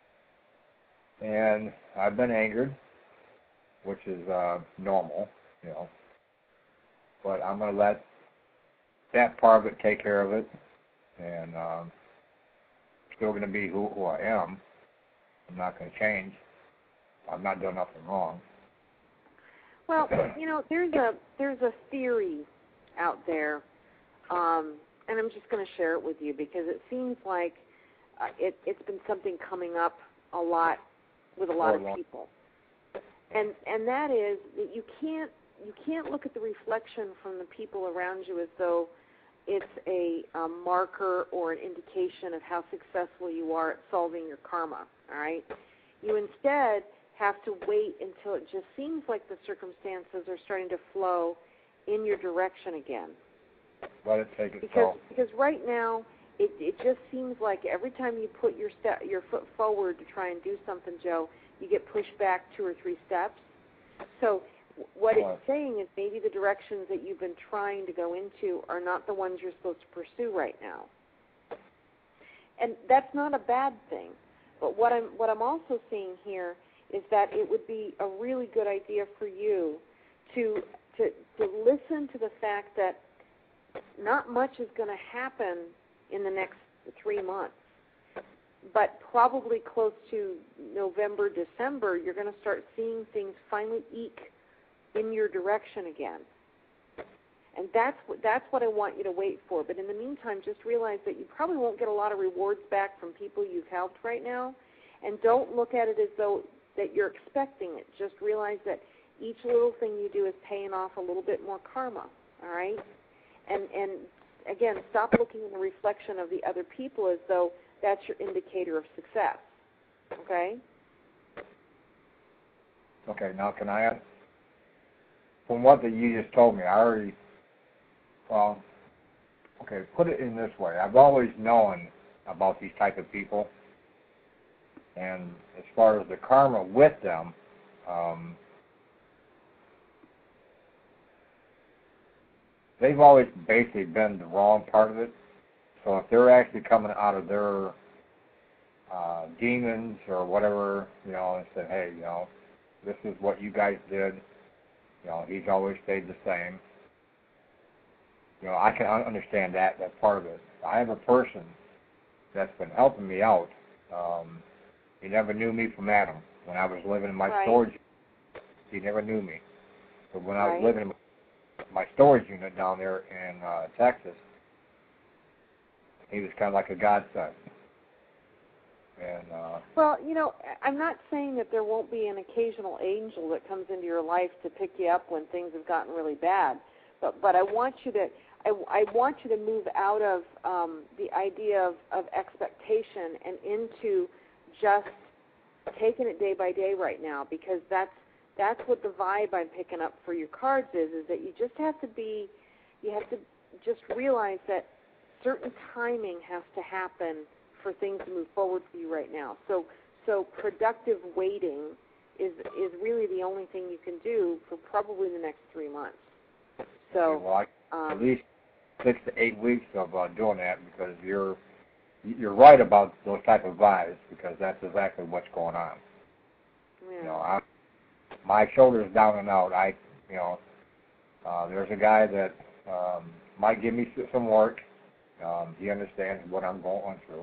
And I've been angered, which is normal, you know. But I'm going to let that part of it take care of it, and I'm still going to be who I am. I'm not going to change. I've not done nothing wrong. Well, you know, there's a theory out there, and I'm just going to share it with you because it seems like it's been something coming up a lot with a lot of people. And that is that you can't look at the reflection from the people around you as though it's a marker or an indication of how successful you are at solving your karma, all right? You instead have to wait until it just seems like the circumstances are starting to flow in your direction again. Let it take its toll. Because right now, it just seems like every time you put your foot forward to try and do something, Joe, you get pushed back 2 or 3 steps. So what it's saying is maybe the directions that you've been trying to go into are not the ones you're supposed to pursue right now. And that's not a bad thing. But what I'm also seeing here is that it would be a really good idea for you to listen to the fact that not much is going to happen in the next 3 months. But probably close to November, December, you're going to start seeing things finally eke in your direction again. And that's what I want you to wait for. But in the meantime, just realize that you probably won't get a lot of rewards back from people you've helped right now. And don't look at it as though that you're expecting it. Just realize that each little thing you do is paying off a little bit more karma, all right? And again, stop looking in the reflection of the other people as though that's your indicator of success. Okay? Okay, now can I add? From what that you just told me, I already, okay, put it in this way. I've always known about these type of people. And as far as the karma with them, they've always basically been the wrong part of it. So if they're actually coming out of their demons or whatever, and said, hey, this is what you guys did, he's always stayed the same. I can understand that part of it. I have a person that's been helping me out. He never knew me from Adam. When I was living in my storage, he never knew me. But when I was living in my storage unit down there in Texas, he was kind of like a godsend. And well, I'm not saying that there won't be an occasional angel that comes into your life to pick you up when things have gotten really bad, but I want you to move out of the idea of expectation and into just taking it day by day right now, because that's what the vibe I'm picking up for your cards is that you have to just realize that certain timing has to happen for things to move forward for you right now. So productive waiting is really the only thing you can do for probably the next 3 months. So at least 6 to 8 weeks of doing that, because you're right about those type of vibes, because that's exactly what's going on. Yeah. My shoulder's down and out. There's a guy that might give me some work. He understands what I'm going through.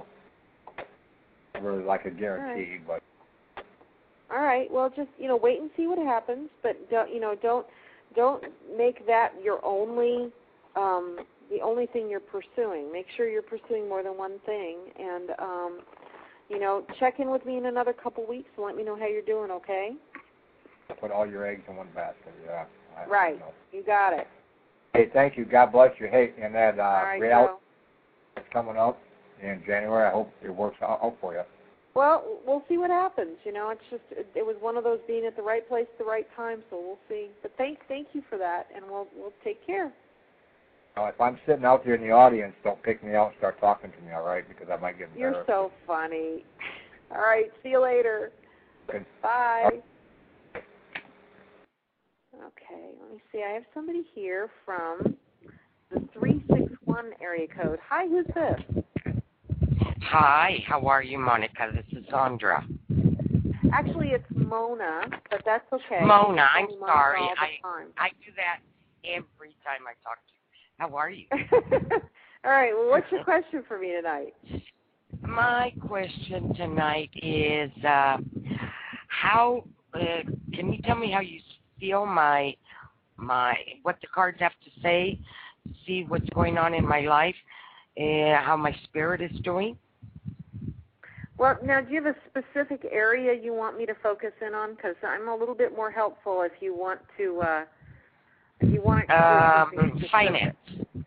Really like a guarantee, but. All right. Well, just wait and see what happens, but don't make that your only the only thing you're pursuing. Make sure you're pursuing more than one thing, and check in with me in another couple weeks and let me know how you're doing. Okay? Put all your eggs in one basket. Yeah. Right. You got it. Hey, thank you. God bless you. Hey, and that reality is coming up in January. I hope it works out for you. Well, we'll see what happens. It's just it was one of those being at the right place at the right time, so we'll see. But thank you for that, and we'll take care. If I'm sitting out there in the audience, don't pick me out and start talking to me, all right? Because I might get embarrassed. You're so funny. All right, see you later. Good. Bye. Okay, let me see. I have somebody here from the 361 area code. Hi, who's this? Hi, how are you, Monica? This is Sandra. Actually, it's Mona, but that's okay. Mona, I'm sorry. I do that every time I talk to you. How are you? All right, well, what's your question for me tonight? My question tonight is, can you tell me how you feel what the cards have to say, see what's going on in my life, how my spirit is doing? Well, now, do you have a specific area you want me to focus in on? Because I'm a little bit more helpful if you want to. Finance.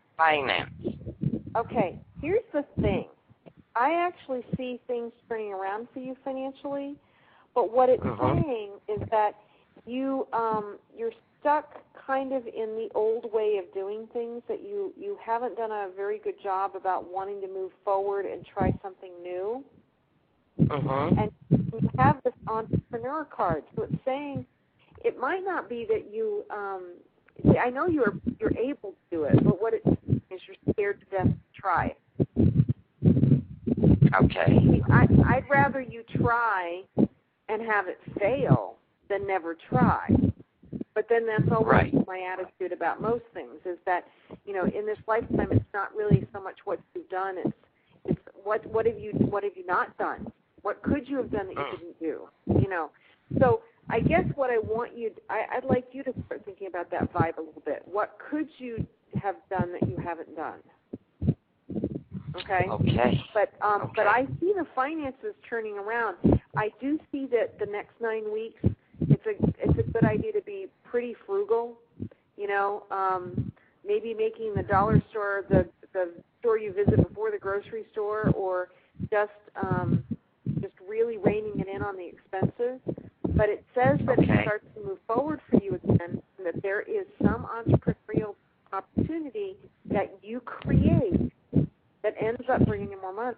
Okay. Here's the thing. I actually see things turning around for you financially, but what it's saying is that you're stuck kind of in the old way of doing things, that you haven't done a very good job about wanting to move forward and try something new. And you have this entrepreneur card, so it's saying it might not be that you. I know you're able to do it, but what it is, you're scared to death to try it. Okay. I'd rather you try and have it fail than never try. But then that's always my attitude about most things, is that, in this lifetime, it's not really so much what you've done, it's what have you not done? What could you have done that you didn't do? So I guess what I want I'd like you to start thinking about that vibe a little bit. What could you have done that you haven't done? Okay. Okay. But I see the finances turning around. I do see that the next 9 weeks, it's a good idea to be pretty frugal. Maybe making the dollar store the the store you visit before the grocery store, or just really reining it in on the expenses. But it says that it starts to move forward for you again, and that there is some entrepreneurial opportunity that you create that ends up bringing in more money.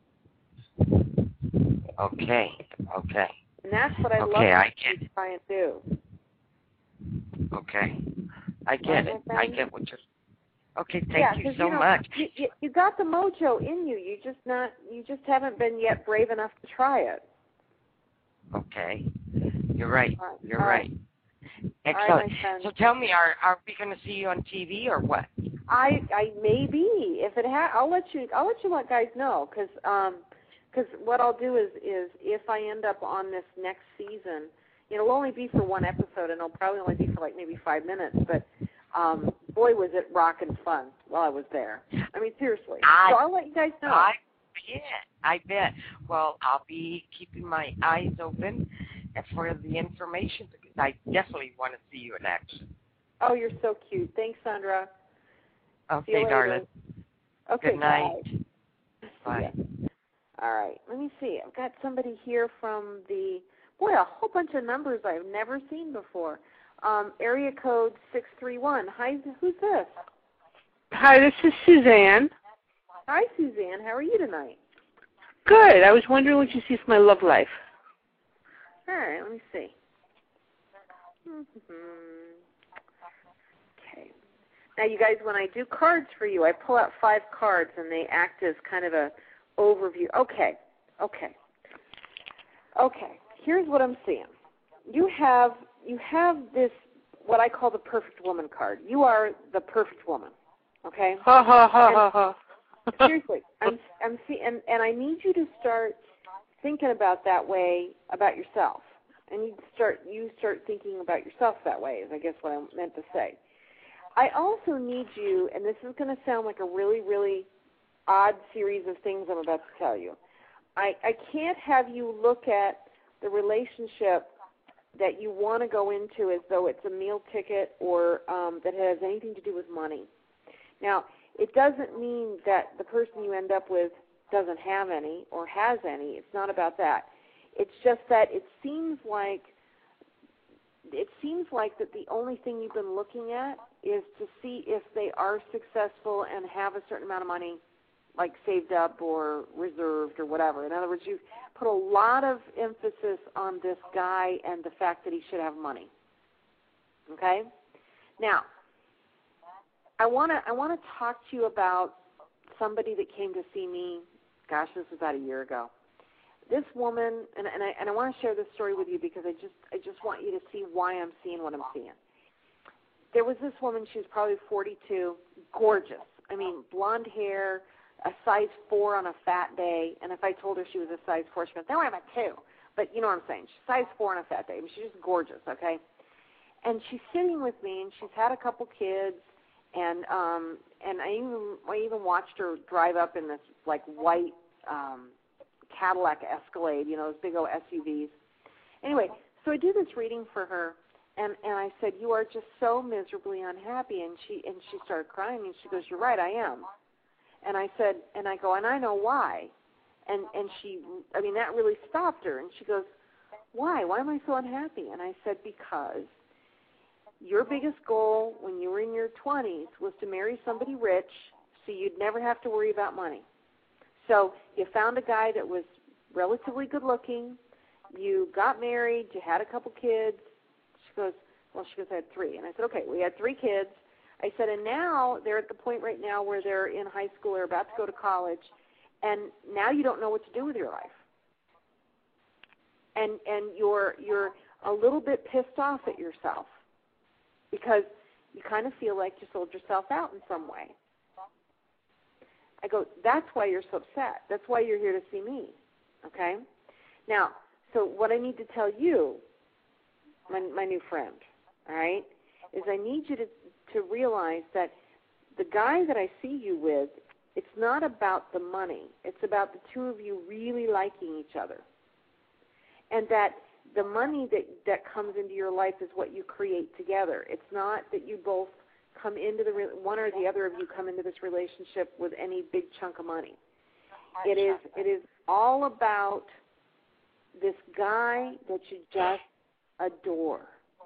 Okay. And that's what I love to try and do. Okay. I get it. I get what you're... Okay, thank you so much. You got the mojo in you. You just haven't been yet brave enough to try it. Okay. You're right. You're right. Excellent. Right, so tell me, are we going to see you on TV or what? I maybe if it I'll let you guys know, because what I'll do is if I end up on this next season, it'll only be for one episode, and it'll probably only be for like maybe 5 minutes, but boy, was it rockin' fun while I was there. I mean, seriously. So I'll let you guys know. I bet. Well, I'll be keeping my eyes open for the information, because I definitely want to see you in action. Oh, you're so cute. Thanks, Sandra. Okay, darling. Okay, good night. Bye. All right. Let me see. I've got somebody here from a whole bunch of numbers I've never seen before. Area code 631. Hi, who's this? Hi, this is Suzanne. Hi, Suzanne. How are you tonight? Good. I was wondering what you see for my love life. All right. Let me see. Okay. Now, you guys, when I do cards for you, I pull out 5 cards, and they act as kind of a overview. Okay. Here's what I'm seeing. You have this, what I call the perfect woman card. You are the perfect woman. Okay. Ha ha ha ha ha. Seriously, I'm seeing, and I need you to start thinking about that way about yourself, and you start thinking about yourself that way. Is I guess what I meant to say. I also need you, and this is going to sound like a really, really odd series of things I'm about to tell you. I can't have you look at the relationship that you want to go into as though it's a meal ticket or that has anything to do with money. Now, it doesn't mean that the person you end up with doesn't have any or has any. It's not about that. It's just that it seems like that the only thing you've been looking at is to see if they are successful and have a certain amount of money, like saved up or reserved or whatever. In other words, you've put a lot of emphasis on this guy and the fact that he should have money. Okay? Now, I want to talk to you about somebody that came to see me. Gosh, this was about a year ago. This woman, and I want to share this story with you because I just want you to see why I'm seeing what I'm seeing. There was this woman. She was probably 42, gorgeous. I mean, blonde hair, a size 4 on a fat day. And if I told her she was a size 4, she'd go, "No, I'm a 2." But you know what I'm saying? She's size 4 on a fat day. I mean, she's just gorgeous. Okay. And she's sitting with me, and she's had a couple kids. And I even watched her drive up in this like white Cadillac Escalade, those big old SUVs. Anyway, so I do this reading for her, and I said, "You are just so miserably unhappy." And she started crying, and she goes, "You're right, I am." And I said, and I go, "And I know why." And she, I mean, that really stopped her. And she goes, "Why? Why am I so unhappy?" And I said, "Because your biggest goal when you were in your 20s was to marry somebody rich so you'd never have to worry about money. So you found a guy that was relatively good looking, you got married, you had a couple kids." She goes, "I had 3. And I said, "Okay, we had 3 kids." I said, "And now they're at the point right now where they're in high school or about to go to college, and now you don't know what to do with your life. And you're a little bit pissed off at yourself, because you kind of feel like you sold yourself out in some way." I go, "That's why you're so upset. That's why you're here to see me." Okay? Now, so what I need to tell you, my new friend, all right, is I need you to realize that the guy that I see you with, it's not about the money. It's about the two of you really liking each other. And that the money that comes into your life is what you create together. It's not that you both come into one or the other of you come into this relationship with any big chunk of money. It is all about this guy that you just adore.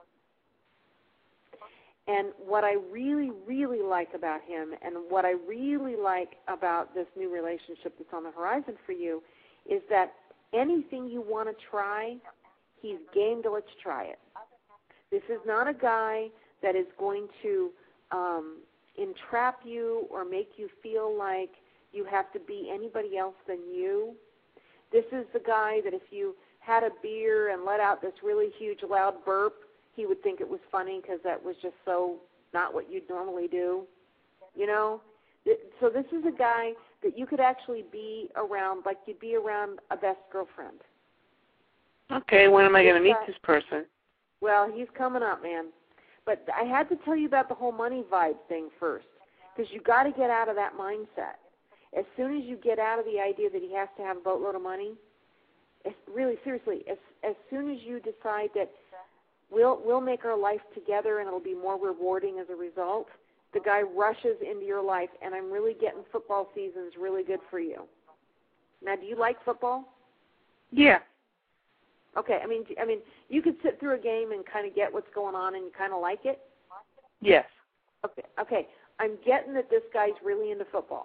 And what I really, really like about him and what I really like about this new relationship that's on the horizon for you is that anything you want to try, he's game to let's try it. This is not a guy that is going to entrap you or make you feel like you have to be anybody else than you. This is the guy that if you had a beer and let out this really huge loud burp, he would think it was funny because that was just so not what you'd normally do, you know? So this is a guy that you could actually be around like you'd be around a best girlfriend. Okay, when am I going to meet this person? Well, he's coming up, man. But I had to tell you about the whole money vibe thing first because you got to get out of that mindset. As soon as you get out of the idea that he has to have a boatload of money, really, seriously, as soon as you decide that we'll make our life together and it'll be more rewarding as a result, the guy rushes into your life, and I'm really getting football season's really good for you. Now, do you like football? Yeah. Okay, I mean, you could sit through a game and kind of get what's going on, and you kind of like it? Yes. Okay, I'm getting that this guy's really into football.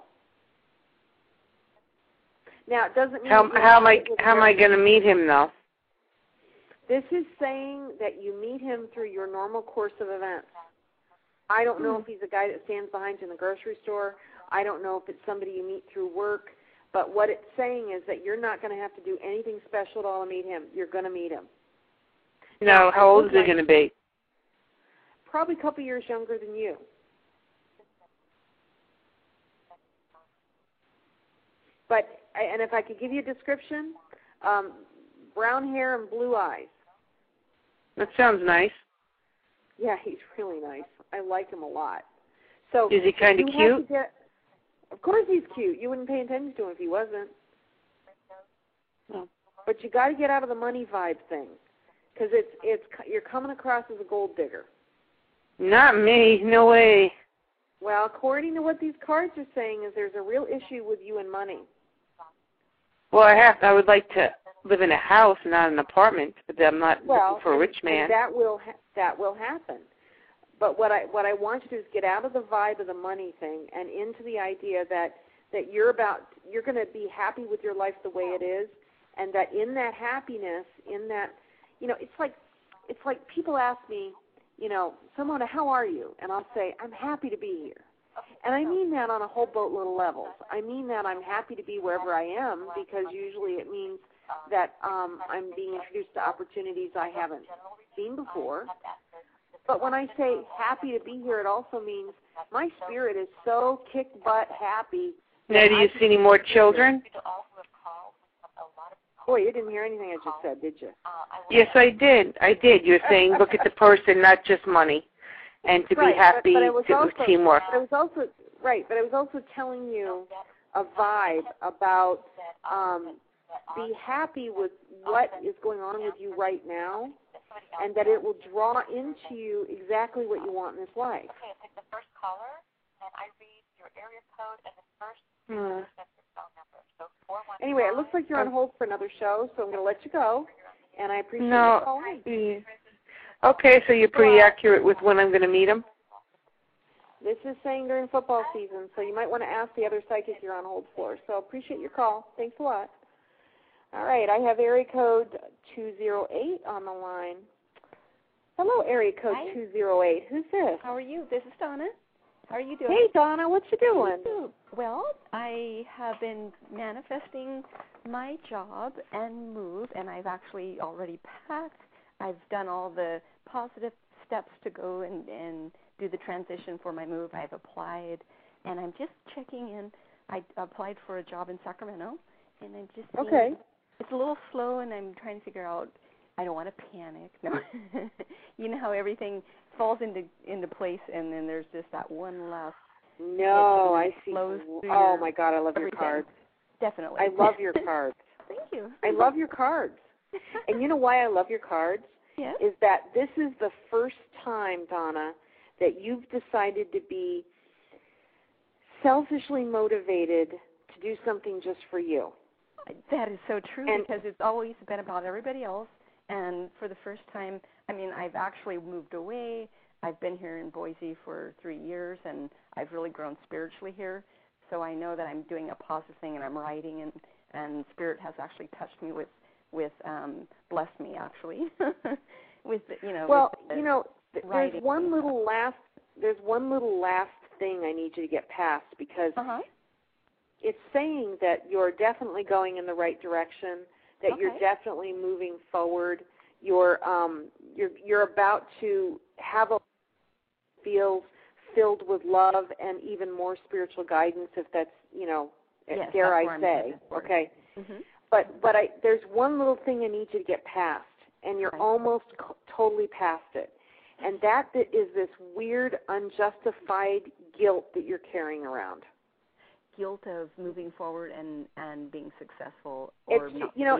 Now, it doesn't mean... How am I going to meet him, though? This is saying that you meet him through your normal course of events. I don't know if he's a guy that stands behind you in the grocery store. I don't know if it's somebody you meet through work. But what it's saying is that you're not going to have to do anything special at all to meet him. You're going to meet him. Now, how old is he going to be? Probably a couple years younger than you. And if I could give you a description, brown hair and blue eyes. That sounds nice. Yeah, he's really nice. I like him a lot. So is he kind of cute? Of course he's cute. You wouldn't pay attention to him if he wasn't. No. But you got to get out of the money vibe thing, because you're coming across as a gold digger. Not me. No way. Well, according to what these cards are saying, is there's a real issue with you and money. Well, I would like to live in a house, not an apartment, but I'm not looking for a rich man. And that will happen. But what I want you to do is get out of the vibe of the money thing and into the idea that you're going to be happy with your life the way it is, and that in that happiness, in that, it's like people ask me, Simona, how are you? And I'll say, I'm happy to be here. And I mean that on a whole boatload of levels. I mean that I'm happy to be wherever I am, because usually it means that I'm being introduced to opportunities I haven't seen before. But when I say happy to be here, it also means my spirit is so kick-butt happy. Now, do you see any more children? Boy, you didn't hear anything I just said, did you? Yes, I did. You're saying look at the person, not just money, and to be happy with teamwork. But I was also telling you a vibe about be happy with what is going on with you right now, and that it will draw into you exactly what you want in this life. Okay, it's like the first caller, and I read your area code and the first your phone number. So 415. Anyway, it looks like you're on hold for another show, so I'm going to let you go, and I appreciate you calling. Okay, so you're pretty accurate with when I'm going to meet him? This is saying during football season, so you might want to ask the other psychic you're on hold for. So appreciate your call. Thanks a lot. All right, I have area code 208 on the line. Hello, area code 208. Who's this? How are you? This is Donna. How are you doing? Hey, Donna, what you doing? Well, I have been manifesting my job and move, and I've actually already packed. I've done all the positive steps to go and do the transition for my move. I've applied, and I'm just checking in. I applied for a job in Sacramento, and I'm just seeing it's a little slow, and I'm trying to figure out. I don't want to panic. No, you know how everything falls into place, and then there's just that one last. No, I see. Oh my God, I love your cards. Definitely. I love your cards. Thank you. I love your cards. And you know why I love your cards? Yes. Is that this is the first time, Donna, that you've decided to be selfishly motivated to do something just for you. That is so true, because it's always been about everybody else. And for the first time, I mean, I've actually moved away. I've been here in Boise for 3 years, and I've really grown spiritually here. So I know that I'm doing a positive thing, and I'm writing, and Spirit has actually touched me with blessed me actually with Well, writing. there's one little last thing I need you to get past, because it's saying that you're definitely going in the right direction, that you're definitely moving forward. You're about to have a feels filled with love and even more spiritual guidance, if that's, dare I say, okay? Mm-hmm. But there's one little thing I need you to get past, and you're almost totally past it, and that is this weird, unjustified guilt that you're carrying around. Guilt of moving forward and being successful, or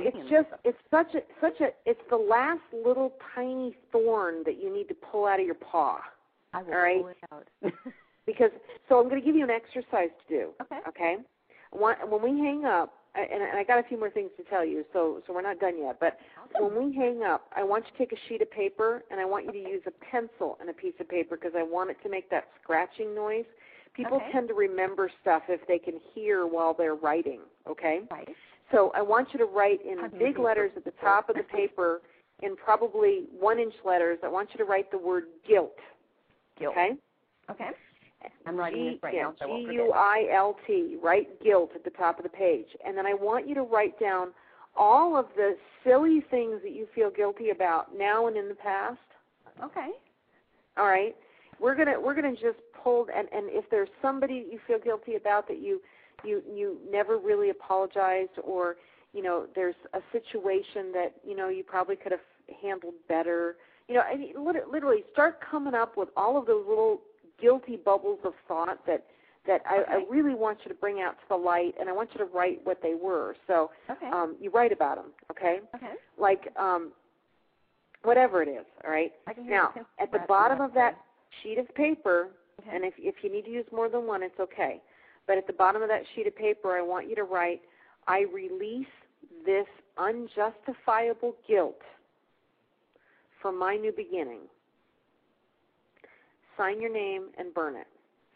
it's the last little tiny thorn that you need to pull out of your paw. I will pull it out. Because so I'm going to give you an exercise to do. Okay. When we hang up, and I got a few more things to tell you, so we're not done yet. But when we hang up, I want you to take a sheet of paper, and I want you to use a pencil and a piece of paper, because I want it to make that scratching noise. People tend to remember stuff if they can hear while they're writing, okay? Right. So I want you to write in big letters at the top of the paper, in probably 1-inch letters, I want you to write the word guilt. Guilt. Okay? Okay. I'm writing this right now, so I won't forget. G-U-I-L-T. Write guilt at the top of the page. And then I want you to write down all of the silly things that you feel guilty about now and in the past. Okay. All right. We're gonna just pull, and if there's somebody you feel guilty about that you never really apologized, or there's a situation that you probably could have handled better. Literally start coming up with all of those little guilty bubbles of thought that I really want you to bring out to the light, and I want you to write what they were. So you write about them, okay? Okay. Like whatever it is, all right? Now, at the bottom of that sheet of paper, and if you need to use more than one, it's okay. But at the bottom of that sheet of paper, I want you to write, I release this unjustifiable guilt for my new beginning. Sign your name and burn it.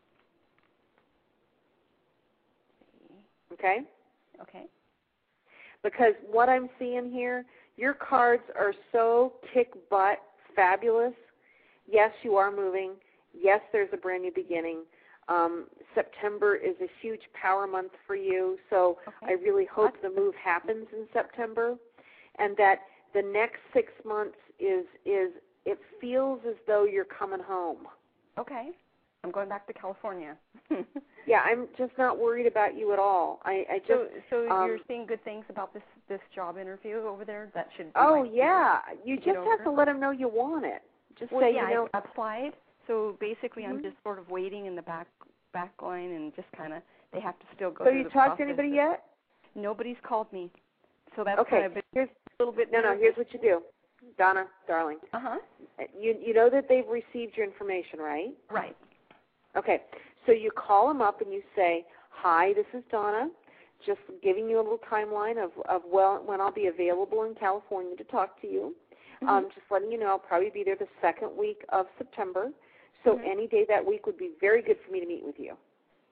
Okay? Okay. Because what I'm seeing here, your cards are so kick-butt fabulous. Yes, you are moving. Yes, there's a brand new beginning. September is a huge power month for you, so I really hope the move happens in September, and that the next 6 months is it feels as though you're coming home. Okay. I'm going back to California. Yeah, I'm just not worried about you at all. So you're seeing good things about this job interview over there? That should be you just have to let them know you want it. Just say, I applied. So basically, I'm just sort of waiting in the back line, and just kind of, they have to still go through the process. So you talked to anybody yet? Nobody's called me. So that's kind of here's a little bit. Here's what you do, Donna, darling. You know that they've received your information, right? Right. Okay. So you call them up and you say, "Hi, this is Donna. Just giving you a little timeline of when I'll be available in California to talk to you. Just letting you know I'll probably be there the second week of September. So any day that week would be very good for me to meet with you."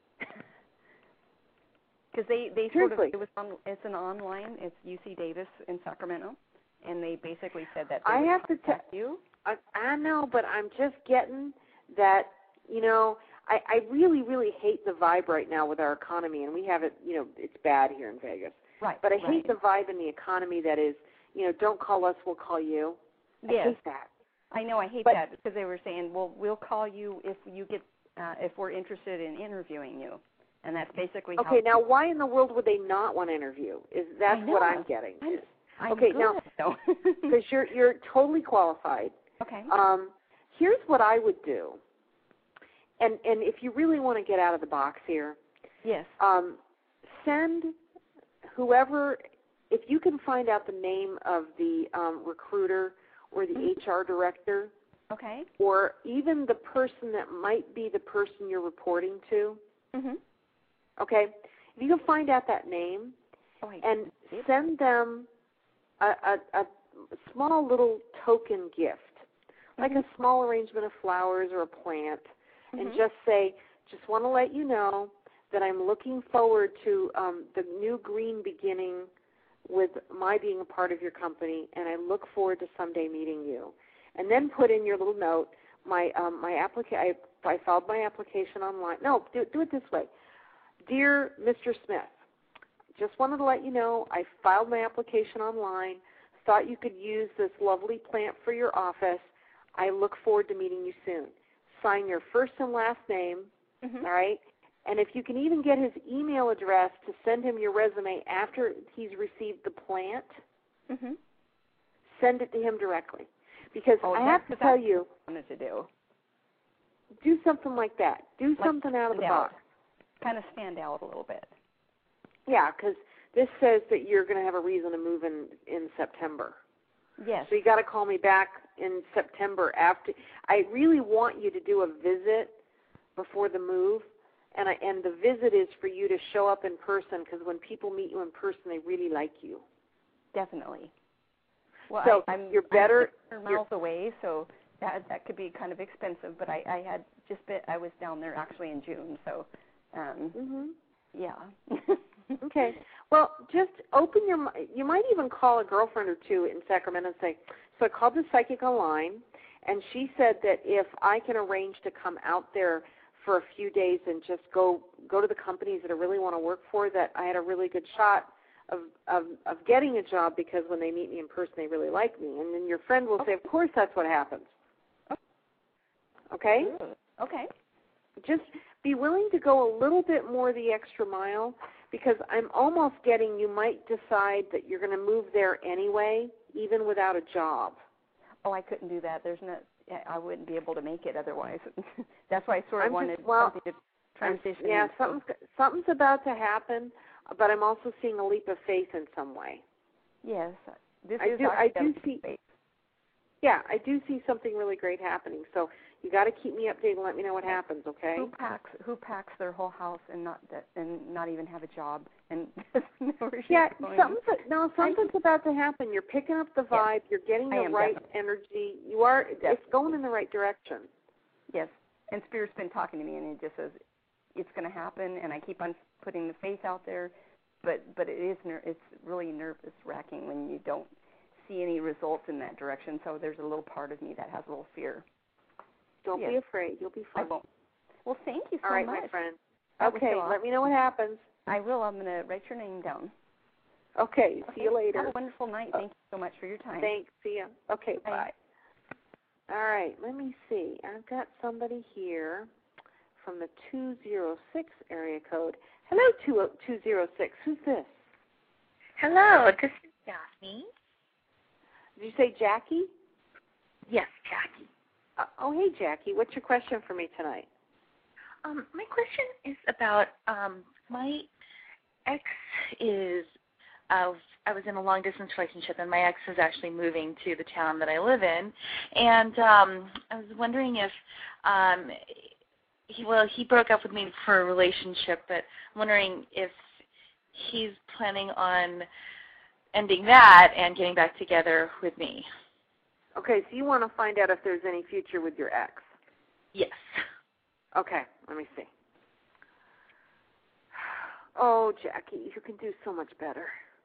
Because they sort of, it's an online, it's UC Davis in Sacramento, and they basically said that they would contact you. I know, but I'm just getting that, I really, really hate the vibe right now with our economy, and we have it, it's bad here in Vegas. Right. But I hate the vibe in the economy that is, don't call us, we'll call you. I hate that. I know, I hate that, because they were saying, well, we'll call you if you get, if we're interested in interviewing you. And that's basically how. Okay, now why in the world would they not want to interview? That's what I'm getting. Now, because you're totally qualified. Okay. Here's what I would do. And if you really want to get out of the box here, yes. Send whoever, if you can find out the name of the recruiter or the HR director, Okay. Or even the person that might be the person you're reporting to. Mhm. Okay? If you can find out that name and send them a small little token gift, like a small arrangement of flowers or a plant, and just say, just want to let you know that I'm looking forward to the new green beginning with my being a part of your company, and I look forward to someday meeting you. And then put in your little note, I filed my application online. No, do it this way. Dear Mr. Smith, just wanted to let you know I filed my application online, thought you could use this lovely plant for your office. I look forward to meeting you soon. Sign your first and last name, all right? And if you can even get his email address to send him your resume after he's received the plant, send it to him directly. Because I have to tell you, wanted to do something like that. Do something out of the box. Kind of stand out a little bit. Yeah, because this says that you're going to have a reason to move in September. Yes. So you got to call me back in September after. I really want you to do a visit before the move, and the visit is for you to show up in person, because when people meet you in person, they really like you. Definitely. Well, so you're better. I'm 100 miles away, so that could be kind of expensive. But I was down there actually in June, so yeah. Okay. Well, just open you might even call a girlfriend or two in Sacramento and say, so I called the psychic online, and she said that if I can arrange to come out there for a few days and just go to the companies that I really want to work for, that I had a really good shot of getting a job, because when they meet me in person, they really like me. And then your friend will say, of course, that's what happens. Okay? Okay. Just be willing to go a little bit more the extra mile, because I'm almost getting you might decide that you're going to move there anyway, even without a job. Oh, I couldn't do that. I wouldn't be able to make it otherwise. That's why I sort of wanted something to transition. Yeah, something's about to happen, but I'm also seeing a leap of faith in some way. Yes, I do see. Yeah, I do see something really great happening. So you got to keep me updated and let me know what happens, okay? Who packs their whole house and not even have a job and know where she's going? Something's about to happen. You're picking up the vibe. Yes. You're getting the right energy. You are. Definitely. It's going in the right direction. Yes, and Spirit's been talking to me, and it just says it's going to happen, and I keep on putting the faith out there, but it's really nervous-wracking when you don't see any results in that direction. So there's a little part of me that has a little fear. Don't be afraid. You'll be fine. I won't. Well, thank you so much. All right, my friend. Okay, let me know what happens. I will. I'm going to write your name down. Okay, see you later. Have a wonderful night. Thank you so much for your time. Thanks. See you. Okay, bye. All right, let me see. I've got somebody here from the 206 area code. Hello, 206. Who's this? Hello, this is Daphne. Did you say Jackie? Yes, Jackie. Oh, hey, Jackie. What's your question for me tonight? My question is about my ex is, I was in a long-distance relationship, and my ex is actually moving to the town that I live in. And I was wondering if, he broke up with me for a relationship, but I'm wondering if he's planning on ending that and getting back together with me. Okay, so you want to find out if there's any future with your ex? Yes. Okay, let me see. Oh, Jackie, you can do so much better.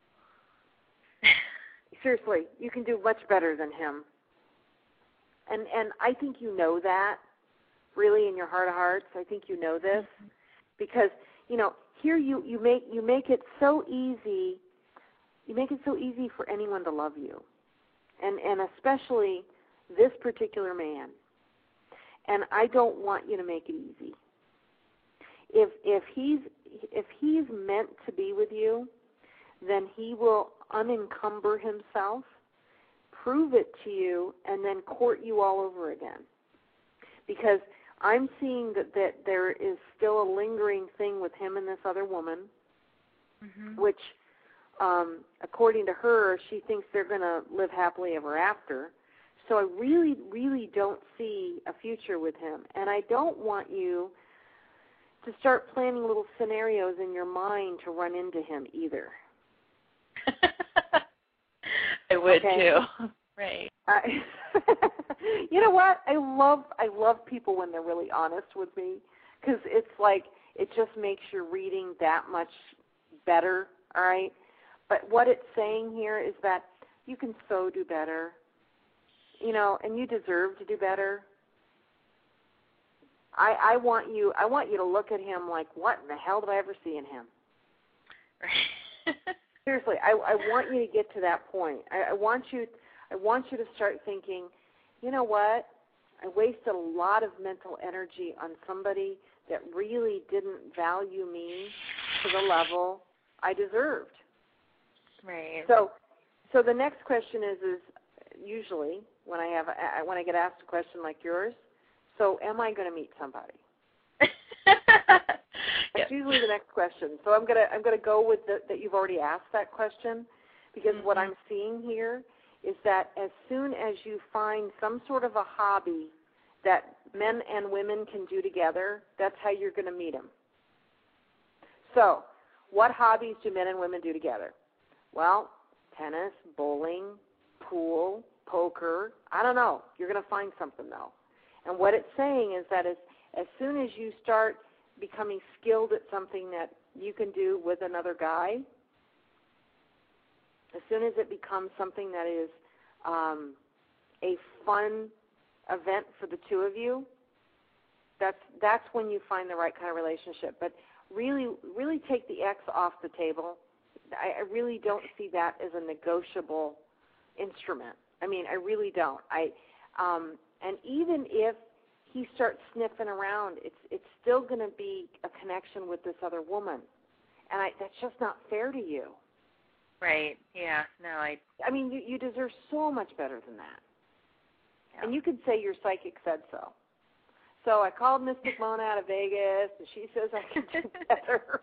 Seriously, you can do much better than him. And I think you know that, really, in your heart of hearts. I think you know this. Because, here you make it so easy. You make it so easy for anyone to love you. And especially this particular man. And I don't want you to make it easy. If he's meant to be with you, then he will unencumber himself, prove it to you, and then court you all over again. Because I'm seeing that there is still a lingering thing with him and this other woman, which, according to her, she thinks they're going to live happily ever after. So I really, really don't see a future with him. And I don't want you to start planning little scenarios in your mind to run into him either. I would too. Right. You know what? I love people when they're really honest with me, because it's like it just makes your reading that much better, all right? But what it's saying here is that you can so do better, you know, and you deserve to do better. I want you to look at him like, what in the hell did I ever see in him? Right. Seriously, I want you to get to that point. I want you to start thinking, you know what? I wasted a lot of mental energy on somebody that really didn't value me to the level I deserved. Right. So the next question is usually when I get asked a question like yours, so am I going to meet somebody? That's usually the next question. So I'm gonna go with that you've already asked that question, because what I'm seeing here is that as soon as you find some sort of a hobby that men and women can do together, that's how you're going to meet them. So what hobbies do men and women do together? Well, tennis, bowling, pool, poker, I don't know. You're going to find something, though. And what it's saying is that as soon as you start becoming skilled at something that you can do with another guy, as soon as it becomes something that is a fun event for the two of you, that's when you find the right kind of relationship. But really, really take the X off the table. I really don't see that as a negotiable instrument. I mean, I really don't. And even if he starts sniffing around, it's still going to be a connection with this other woman, and that's just not fair to you. Right. Yeah. No. I mean, you deserve so much better than that. Yeah. And you could say your psychic said so. So I called Mystic Mona out of Vegas, and she says I can do better.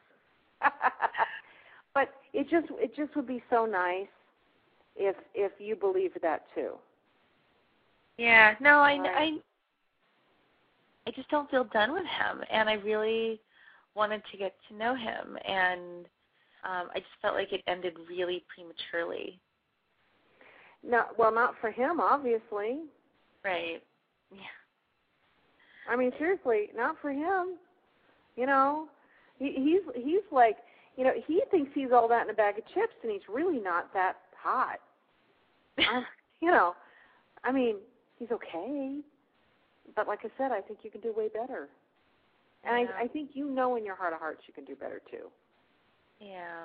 But it just would be so nice if you believed that too. Yeah. No. I just don't feel done with him, and I really wanted to get to know him, and I just felt like it ended really prematurely. No, well, not for him, obviously. Right. Yeah. I mean, seriously, not for him. You know, he's like, you know, he thinks he's all that in a bag of chips, and he's really not that hot. You know, I mean, he's okay. But like I said, I think you can do way better. And I think you know in your heart of hearts you can do better, too. Yeah.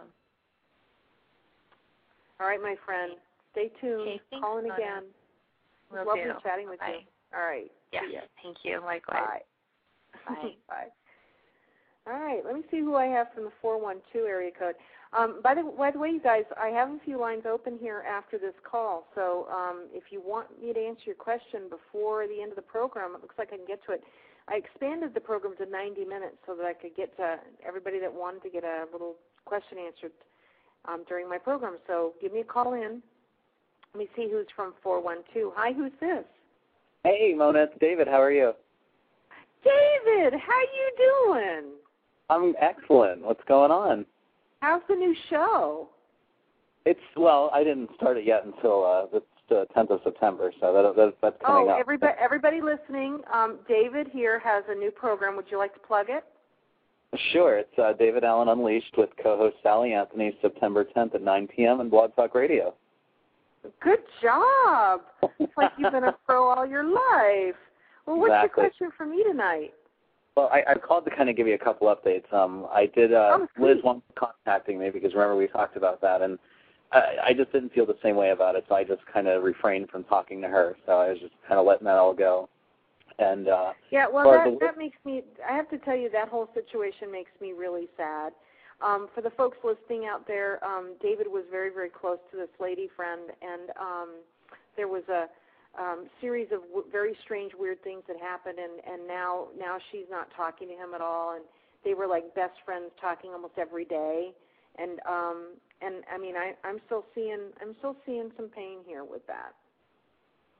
All right, my friend. Stay tuned. Okay, call in again. Will lovely do. chatting with you. All right. Yes, thank you. Likewise. Bye. Bye. All right, let me see who I have from the 412 area code. By the way, you guys, I have a few lines open here after this call, so if you want me to answer your question before the end of the program, it looks like I can get to it. I expanded the program to 90 minutes so that I could get to everybody that wanted to get a little question answered during my program. So give me a call in. Let me see who's from 412. Hi, who's this? Hey, Mona, it's David. How are you? David, how you doing? I'm excellent. What's going on? How's the new show? Well, I didn't start it yet until the 10th of September, so that's coming up. Everybody listening, David here has a new program. Would you like to plug it? Sure. It's David Allen Unleashed with co-host Sally Anthony, September 10th at 9 p.m. on Blog Talk Radio. Good job. It's like you've been a pro all your life. Well, what's your question for me tonight? Well, I called to kind of give you a couple updates. I did, Liz wanted contacting me because remember we talked about that, and I just didn't feel the same way about it, so I just kind of refrained from talking to her. So I was just kind of letting that all go. And yeah, well, that makes me, I have to tell you, that whole situation makes me really sad. For the folks listening out there, David was very, very close to this lady friend, and there was a series of very strange, weird things that happened, and now she's not talking to him at all, and they were like best friends, talking almost every day, and I mean I'm still seeing some pain here with that.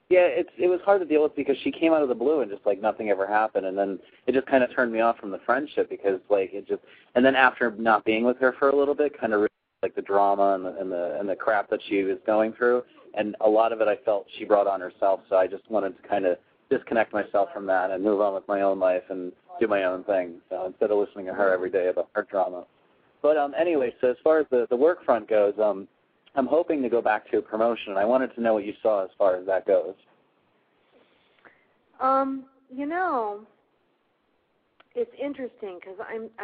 Yeah, it was hard to deal with because she came out of the blue and just like nothing ever happened, and then it just kind of turned me off from the friendship because like it just, and then after not being with her for a little bit, kind of like the drama and the crap that she was going through, and a lot of it I felt she brought on herself, so I just wanted to kind of disconnect myself from that and move on with my own life and do my own thing. So instead of listening to her every day about her drama. But anyway, so as far as the work front goes, I'm hoping to go back to a promotion, and I wanted to know what you saw as far as that goes. It's interesting because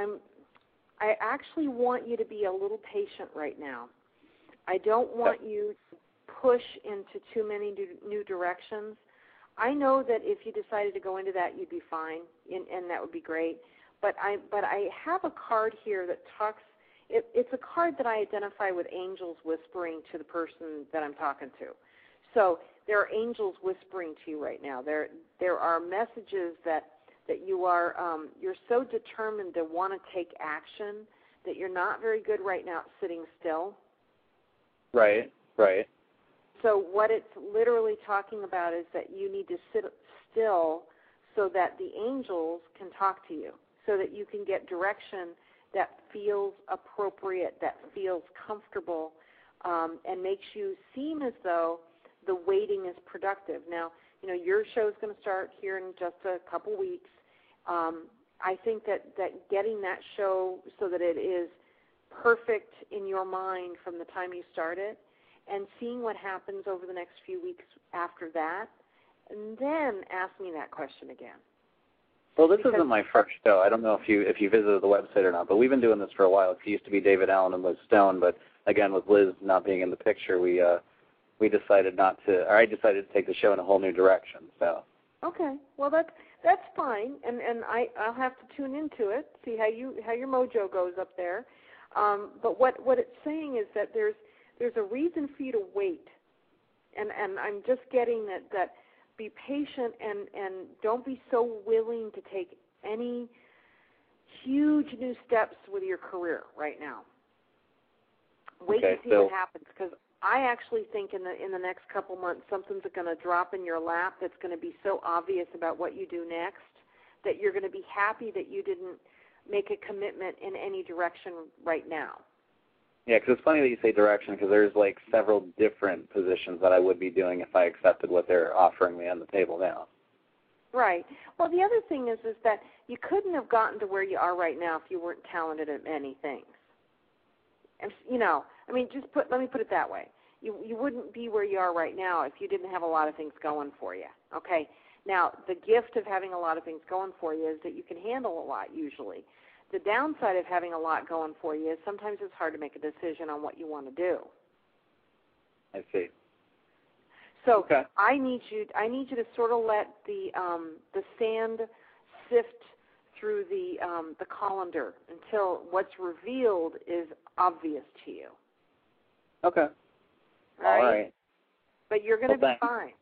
I actually want you to be a little patient right now. I don't want you to push into too many new directions. I know that if you decided to go into that, you'd be fine, and that would be great. But I have a card here that talks. It's a card that I identify with angels whispering to the person that I'm talking to. So there are angels whispering to you right now. There are messages that you are you're so determined to want to take action that you're not very good right now at sitting still. Right. So what it's literally talking about is that you need to sit still so that the angels can talk to you, so that you can get direction that feels appropriate, that feels comfortable, and makes you seem as though the waiting is productive. Now, your show is going to start here in just a couple weeks. I think that getting that show so that it is perfect in your mind from the time you start it, and seeing what happens over the next few weeks after that, and then ask me that question again. Well, this isn't my first show. I don't know if you visited the website or not, but we've been doing this for a while. It used to be David Allen and Liz Stone, but again, with Liz not being in the picture, we decided not to, or I decided to take the show in a whole new direction. So. Okay. Well, that's fine, and I'll have to tune into it, see how your mojo goes up there. But what it's saying is that there's a reason for you to wait, and I'm just getting that. Be patient and don't be so willing to take any huge new steps with your career right now. Wait and see what happens, because I actually think in the next couple months something's going to drop in your lap that's going to be so obvious about what you do next that you're going to be happy that you didn't make a commitment in any direction right now. Yeah, because it's funny that you say direction, because there's like several different positions that I would be doing if I accepted what they're offering me on the table now. Right. Well, the other thing is that you couldn't have gotten to where you are right now if you weren't talented at many things. And, let me put it that way. You wouldn't be where you are right now if you didn't have a lot of things going for you. Okay. Now, the gift of having a lot of things going for you is that you can handle a lot usually. The downside of having a lot going for you is sometimes it's hard to make a decision on what you want to do. I see. So okay. I need you to sort of let the sand sift through the colander until what's revealed is obvious to you. Okay. All right. But you're going to be fine.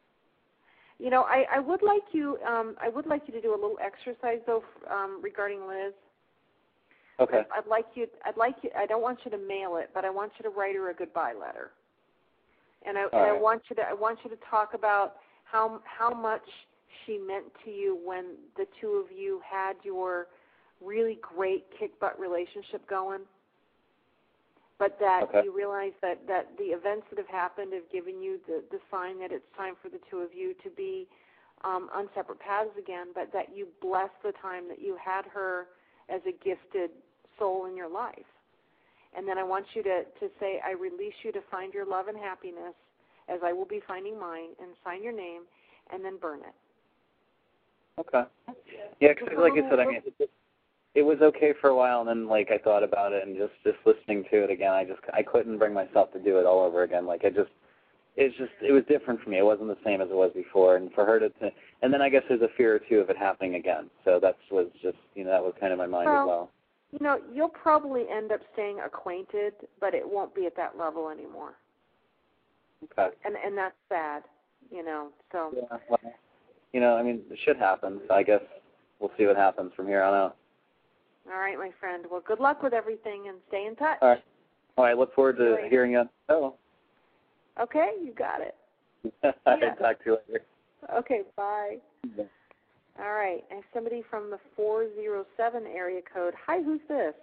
I would like you to do a little exercise though regarding Liz. Okay. I'd like you. I don't want you to mail it, but I want you to write her a goodbye letter. And I want you to talk about how much she meant to you when the two of you had your really great kick-butt relationship going. But that you realize that the events that have happened have given you the sign that it's time for the two of you to be on separate paths again, but that you bless the time that you had her as a gifted soul in your life. And then I want you to say, I release you to find your love and happiness as I will be finding mine, and sign your name, and then burn it. Okay. Yeah, because like I said, it was okay for a while, and then like I thought about it, and just listening to it again, I couldn't bring myself to do it all over again. Like it was different for me. It wasn't the same as it was before, and for her to and then I guess there's a fear or two of it happening again. So that was just that was kind of my mind as well. You'll probably end up staying acquainted, but it won't be at that level anymore. Okay. And that's sad, so. Yeah, well, shit happens. So I guess we'll see what happens from here on out. All right, my friend. Well, good luck with everything, and stay in touch. All right. Look forward to hearing you. Oh. Okay, you got it. I'll talk to you later. Okay, bye. Bye. All right. I have somebody from the 407 area code. Hi, who's this?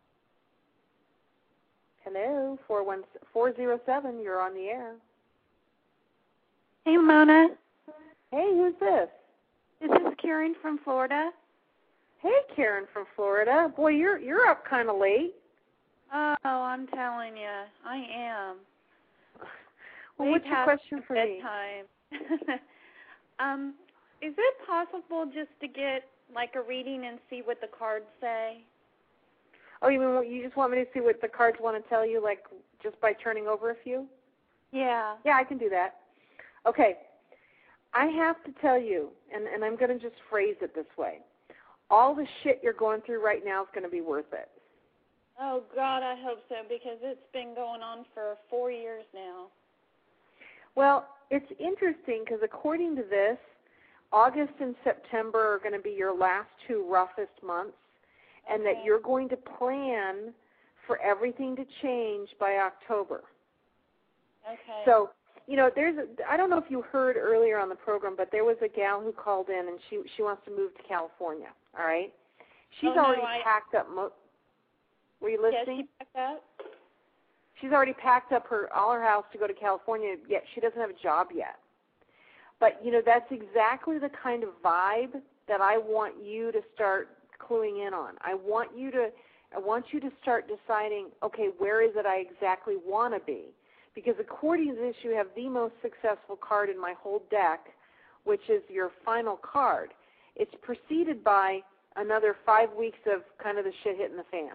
Hello, 407. You're on the air. Hey, Mona. Hey, who's this? This is Karen from Florida. Hey, Karen from Florida. Boy, you're up kind of late. Oh, I'm telling you, I am. Well, what's your question for me? Bedtime. Is it possible just to get like a reading and see what the cards say? Oh, you mean you just want me to see what the cards want to tell you, like just by turning over a few? Yeah. Yeah, I can do that. Okay. I have to tell you, and I'm going to just phrase it this way. All the shit you're going through right now is going to be worth it. Oh, God, I hope so, because it's been going on for 4 years now. Well, it's interesting because according to this, August and September are going to be your last two roughest months, and that you're going to plan for everything to change by October. Okay. So, you know, I don't know if you heard earlier on the program, but there was a gal who called in, and she wants to move to California, all right? She's already packed up. Were you listening? Yeah, she packed up. She's already packed up all her house to go to California, yet she doesn't have a job yet. But, you know, that's exactly the kind of vibe that I want you to start cluing in on. I want you to start deciding, okay, where is it I exactly want to be? Because according to this, you have the most successful card in my whole deck, which is your final card. It's preceded by another 5 weeks of kind of the shit hitting the fan.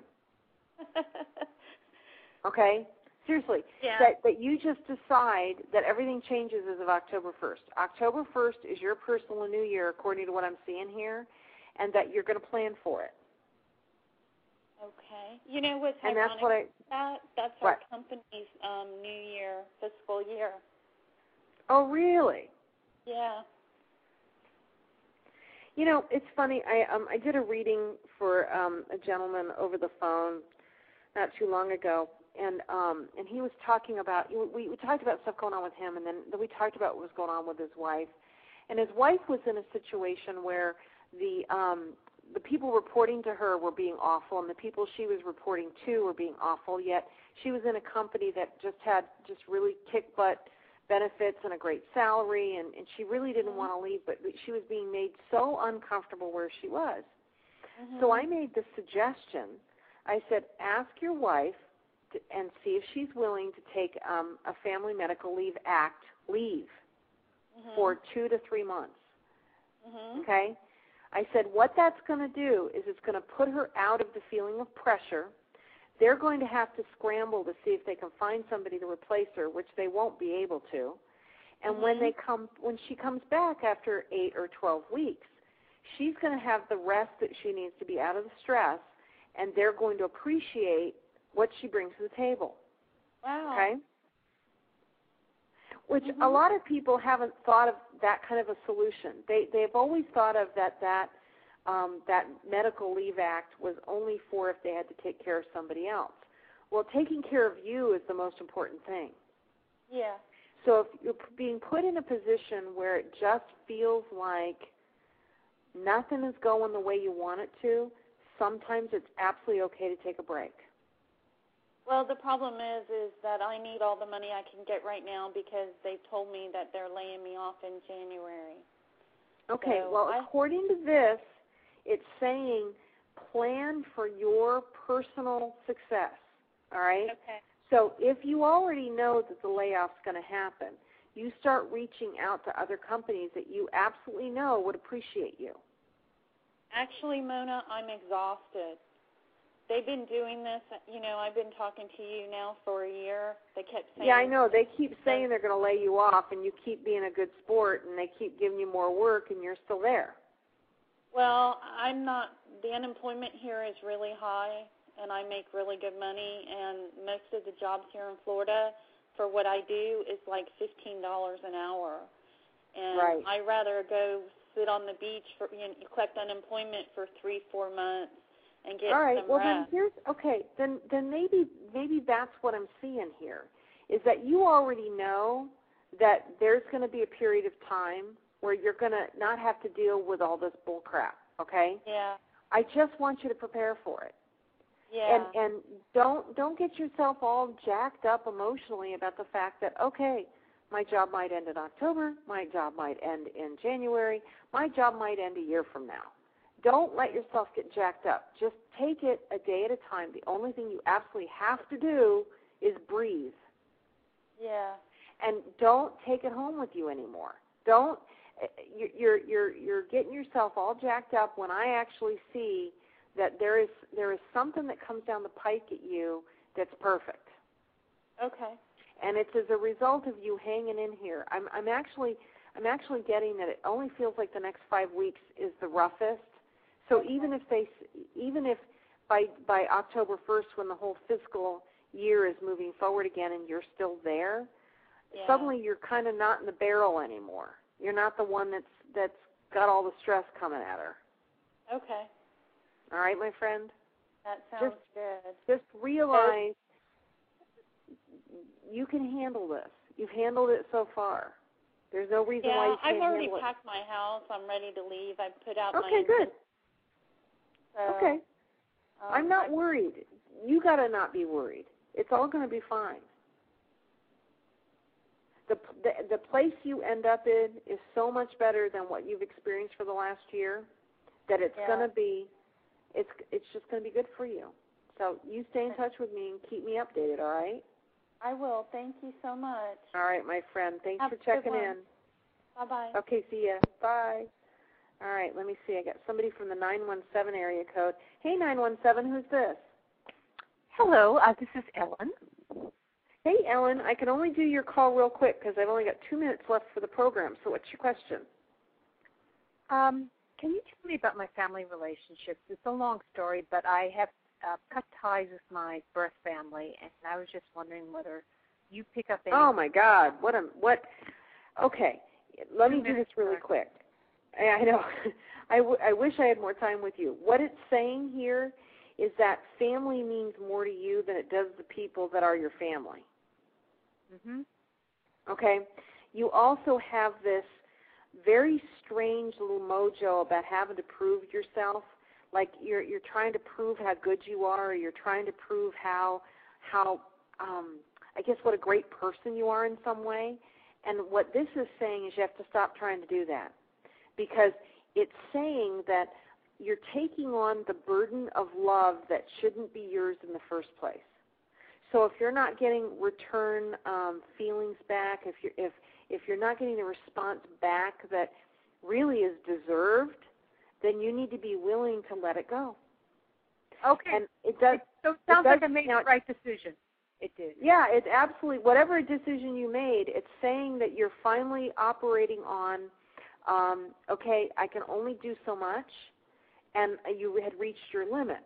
Okay? Seriously. Yeah. That you just decide that everything changes as of October 1st. October 1st is your personal new year, according to what I'm seeing here, and that you're going to plan for it. Okay. You know what's and ironic? That's our company's New Year, fiscal year. Oh, really? Yeah. You know, it's funny. I did a reading for a gentleman over the phone not too long ago, and he was talking about we talked about stuff going on with him, and then we talked about what was going on with his wife, and his wife was in a situation where the people reporting to her were being awful, and the people she was reporting to were being awful, yet she was in a company that just had really kick-butt benefits and a great salary, and she really didn't want to leave, but she was being made so uncomfortable where she was. So I made the suggestion. I said, ask your wife and see if she's willing to take a Family Medical Leave Act leave for 2 to 3 months. Okay? I said, what that's going to do is it's going to put her out of the feeling of pressure. They're going to have to scramble to see if they can find somebody to replace her, which they won't be able to. And when she comes back after 8 or 12 weeks, she's going to have the rest that she needs to be out of the stress, and they're going to appreciate what she brings to the table. Wow. Okay? Which a lot of people haven't thought of that kind of a solution. They've always thought of that Medical Leave Act was only for if they had to take care of somebody else. Well, taking care of you is the most important thing. Yeah. So if you're being put in a position where it just feels like nothing is going the way you want it to, sometimes it's absolutely okay to take a break. Well, the problem is that I need all the money I can get right now because they told me that they're laying me off in January. Okay, so well, according to this, it's saying plan for your personal success, all right? Okay. So if you already know that the layoff's going to happen, you start reaching out to other companies that you absolutely know would appreciate you. Actually, Mona, I'm exhausted. They've been doing this, I've been talking to you now for a year. They kept saying... Yeah, I know. They keep saying they're going to lay you off, and you keep being a good sport, and they keep giving you more work, and you're still there. Well, I'm not... The unemployment here is really high, and I make really good money, and most of the jobs here in Florida for what I do is like $15 an hour. And I'd rather go sit on the beach, collect unemployment for 3-4 months, and get all right. some Well, rest. then maybe that's what I'm seeing here, is that you already know that there's going to be a period of time where you're going to not have to deal with all this bull crap, okay? Yeah. I just want you to prepare for it. Yeah. And don't get yourself all jacked up emotionally about the fact that, okay, my job might end in October, my job might end in January, my job might end a year from now. Don't let yourself get jacked up. Just take it a day at a time. The only thing you absolutely have to do is breathe. Yeah. And don't take it home with you anymore. Don't. You're getting yourself all jacked up when I actually see that there is something that comes down the pike at you that's perfect. Okay. And it's as a result of you hanging in here. I'm actually getting that it only feels like the next 5 weeks is the roughest. So even if by October 1st, when the whole fiscal year is moving forward again and you're still there, suddenly you're kind of not in the barrel anymore. You're not the one that's got all the stress coming at her. Okay. All right, my friend? That sounds good. Just realize you can handle this. You've handled it so far. There's no reason why you can't I've already handle it. packed my house. I'm ready to leave. I put out Okay, good. So, okay. I'm not worried. You got to not be worried. It's all going to be fine. The place you end up in is so much better than what you've experienced for the last year that it's going to be, it's just going to be good for you. So you stay in touch with me and keep me updated, all right? I will. Thank you so much. All right, my friend. Thanks Have for a good checking one. in. Bye-bye. Okay, see ya. Bye. All right, let me see. I got somebody from the 917 area code. Hey, 917, who's this? Hello, this is Ellen. Hey, Ellen, I can only do your call real quick because I've only got 2 minutes left for the program. So what's your question? Can you tell me about my family relationships? It's a long story, but I have cut ties with my birth family, and I was just wondering whether you pick up any... Oh, my God. What? Okay, let me do this really quick. I know. I wish I had more time with you. What it's saying here is that family means more to you than it does the people that are your family. Mm-hmm. Okay? You also have this very strange little mojo about having to prove yourself. Like you're trying to prove how good you are, or you're trying to prove how I guess what a great person you are in some way. And what this is saying is you have to stop trying to do that, because it's saying that you're taking on the burden of love that shouldn't be yours in the first place. So if you're not getting return feelings back, if you're not getting the response back that really is deserved, then you need to be willing to let it go. Okay. And it does. So it sounds like I made the right decision. It did. Yeah, it's absolutely, whatever decision you made, it's saying that you're finally operating on, okay, I can only do so much, and you had reached your limit.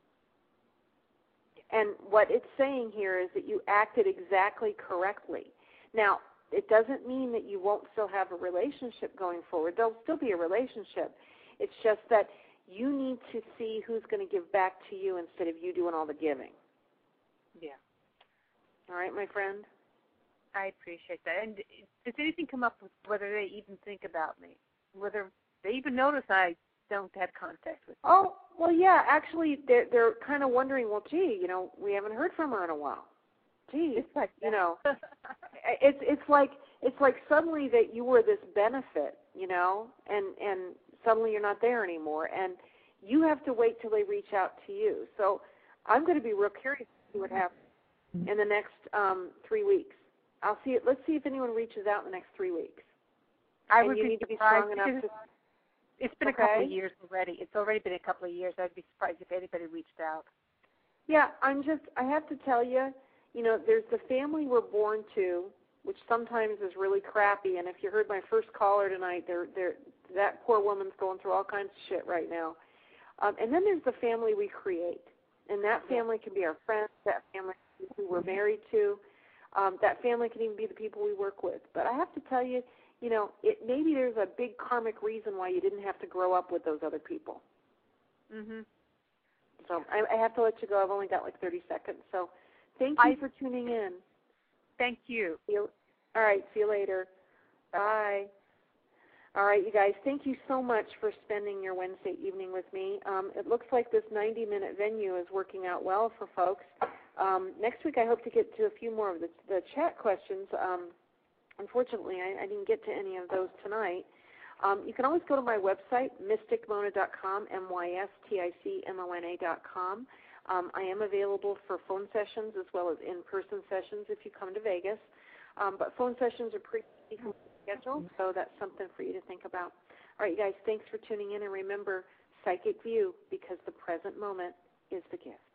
And what it's saying here is that you acted exactly correctly. Now, it doesn't mean that you won't still have a relationship going forward. There'll still be a relationship. It's just that you need to see who's going to give back to you instead of you doing all the giving. Yeah. All right, my friend? I appreciate that. And does anything come up with whether they even think about me? Whether they even notice I don't have contact with them? Oh, well, yeah. Actually, they're kind of wondering, well, gee, we haven't heard from her in a while. Gee, it's like it's like suddenly that you were this benefit, and suddenly you're not there anymore, and you have to wait till they reach out to you. So I'm going to be real curious to see what happens in the next 3 weeks. I'll see it. Let's see if anyone reaches out in the next 3 weeks. I and would you be need to be surprised strong enough to. It's been a couple of years already. It's already been a couple of years. I'd be surprised if anybody reached out. Yeah, I have to tell you, there's the family we're born to, which sometimes is really crappy. And if you heard my first caller tonight, that poor woman's going through all kinds of shit right now. And then there's the family we create. And that family can be our friends, that family who we're married to. That family can even be the people we work with. But I have to tell you, maybe there's a big karmic reason why you didn't have to grow up with those other people. Mhm. So I have to let you go. I've only got like 30 seconds. So thank you for tuning in. Thank you. All right, see you later. Bye. All right, you guys, thank you so much for spending your Wednesday evening with me. It looks like this 90-minute venue is working out well for folks. Next week I hope to get to a few more of the chat questions. Unfortunately, I didn't get to any of those tonight. You can always go to my website, mysticmona.com, mysticmona.com. I am available for phone sessions as well as in-person sessions if you come to Vegas. But phone sessions are pretty scheduled, so that's something for you to think about. All right, you guys, thanks for tuning in. And remember, Psychic View, because the present moment is the gift.